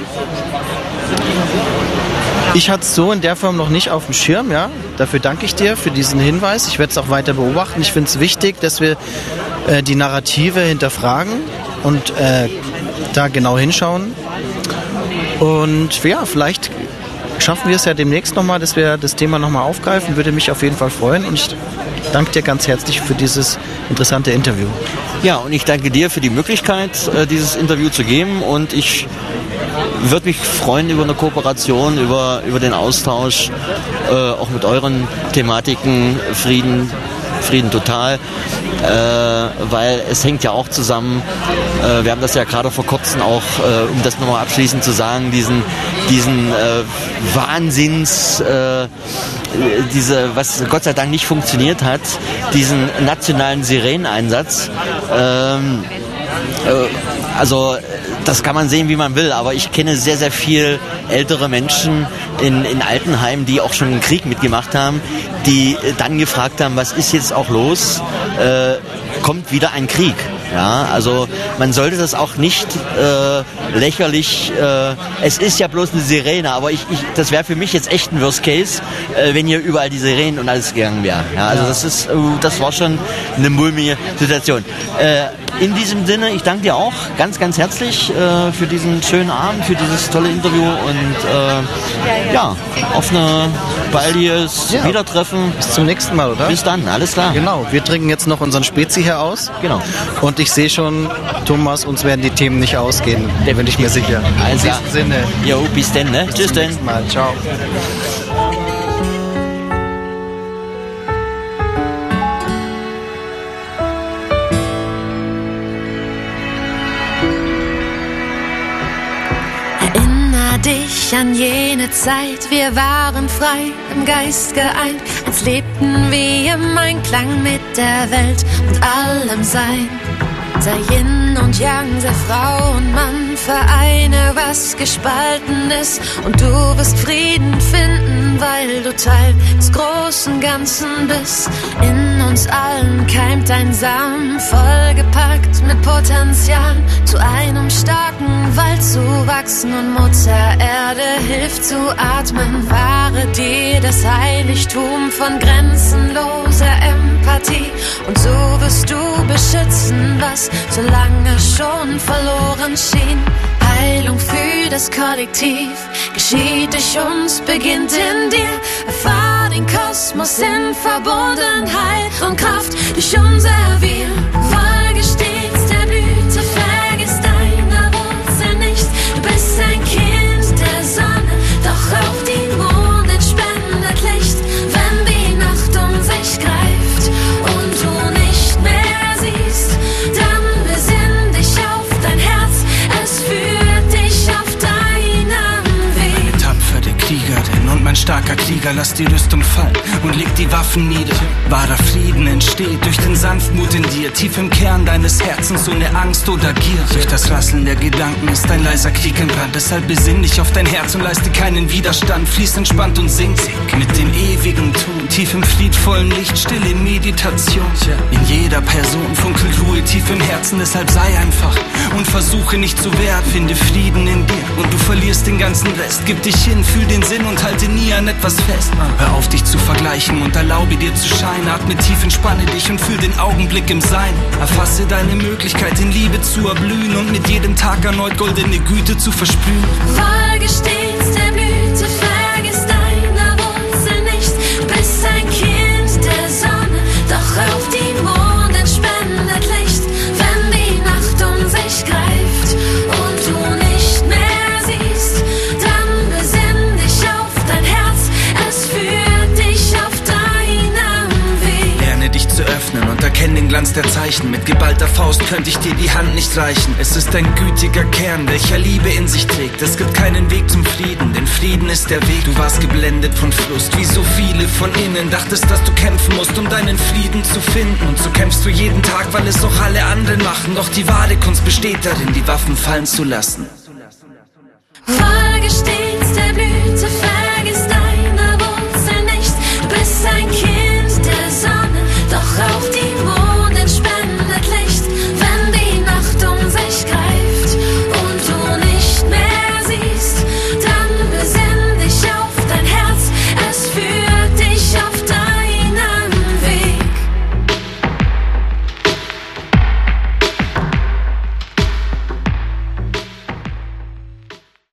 Ich hatte es so in der Form noch nicht auf dem Schirm, ja. Dafür danke ich dir für diesen Hinweis. Ich werde es auch weiter beobachten. Ich finde es wichtig, dass wir äh, die Narrative hinterfragen und äh, da genau hinschauen. Und ja, vielleicht schaffen wir es ja demnächst nochmal, dass wir das Thema nochmal aufgreifen. Würde mich auf jeden Fall freuen und ich danke dir ganz herzlich für dieses interessante Interview. Ja, und ich danke dir für die Möglichkeit, dieses Interview zu geben und ich würde mich freuen über eine Kooperation, über, über den Austausch, äh, auch mit euren Thematiken, Frieden, Frieden total, äh, weil es hängt ja auch zusammen, äh, wir haben das ja gerade vor kurzem auch, äh, um das nochmal abschließend zu sagen, diesen, diesen äh, Wahnsinns, äh, diese, was Gott sei Dank nicht funktioniert hat, diesen nationalen Sireneneinsatz, ähm, äh, also das kann man sehen, wie man will, aber ich kenne sehr, sehr viel ältere Menschen in, in Altenheimen, die auch schon einen Krieg mitgemacht haben, die dann gefragt haben, was ist jetzt auch los? Äh, kommt wieder ein Krieg? Ja, also man sollte das auch nicht äh, lächerlich, äh, es ist ja bloß eine Sirene, aber ich, ich, das wäre für mich jetzt echt ein Worst Case, äh, wenn hier überall die Sirenen und alles gegangen wäre. Ja, also das ist, äh, das war schon eine mulmige Situation. Äh, in diesem Sinne, ich danke dir auch ganz, ganz herzlich äh, für diesen schönen Abend, für dieses tolle Interview und äh, ja, auf eine baldiges ja. Wiedertreffen. Bis zum nächsten Mal, oder? Bis dann, alles klar. Genau, wir trinken jetzt noch unseren Spezi hier aus. Genau. Und ich sehe schon, Thomas, uns werden die Themen nicht ausgehen. Da bin ich mir sicher. In diesem Sinne. Jo, bis dann, ne? Bis Tschüss zum nächsten Mal. Ciao. Dich an jene Zeit, wir waren frei, im Geist geeint, als lebten wir im Einklang mit der Welt und allem Sein. Sei Yin und Yang, sei Frau und Mann, vereine, was gespalten ist und du wirst Frieden finden, weil du Teil des großen Ganzen bist. In uns allen keimt ein Samen, vollgepackt mit Potenzial, zu einem starken Wald zu wachsen und Mutter Erde hilft zu atmen. Wahre dir das Heiligtum von grenzenloser Empathie und so wirst du beschützen, was so lange schon verloren schien. Heilung für das Kollektiv geschieht durch uns, beginnt in dir. Erfahr den Kosmos in Verbundenheit und Kraft durch unser Wir. Folge stets der Blüte, vergiss deine Wurzeln nicht. Du bist ein Kind der Sonne, doch auch die Mondin spendet Licht. Wenn die Nacht um sich greift und du nicht mehr siehst, dann besinn dich auf dein Herz, es führt dich auf deinem Weg. Eine tapfere Kriegerin und mein starker Krieger, lass die Rüstung fallen und leg die Waffen nieder. Wahrer Frieden entsteht durch den Sanftmut in dir, tief im Kern deines Herzens ohne Angst oder Gier. Durch das Rasseln der Gedanken ist ein leiser Krieg im Brand, deshalb besinn dich auf dein Herz und leiste keinen Widerstand. Fließ entspannt und sing mit dem ewigen Ton, tief im friedvollen Licht, stille Meditation. In jeder Person funkelt Ruhe tief im Herzen, deshalb sei einfach und versuche nicht zu wehren. Finde Frieden in dir und du verlierst den ganzen Rest. Gib dich hin, fühl den Sinn und halte nie an etwas fest. Hör auf dich zu vergleichen und erlaube dir zu scheinen. Atme tief, entspanne dich und fühl den Augenblick im Sein. Erfasse deine Möglichkeit in Liebe zu erblühen und mit jedem Tag erneut goldene Güte zu versprühen. Folge stets der Blüte, vergiss deiner Wurzel nicht. Du bist ein Kind der Sonne, doch auf die Mond entspendet Licht. Wenn die Nacht um sich greift und du nicht mehr siehst, dann besinn dich auf dein Herz, es führt dich auf deinem Weg. Lerne dich zu öffnen und erkenn den Glanz der Zeichen. Mit geballter Faust könnte ich dir die Hand nicht reichen. Es ist ein gütiger Kern, welcher Liebe in sich trägt. Es gibt keinen Weg zum Frieden, denn Frieden ist der Weg. Du warst geblendet von Frust, wie so viele von innen. Dachtest, dass du kämpfen musst, um deinen Frieden zu finden. Und so kämpfst du jeden Tag, weil es auch alle anderen machen. Doch die wahre Kunst besteht darin, die Waffen fallen zu lassen. Folge stets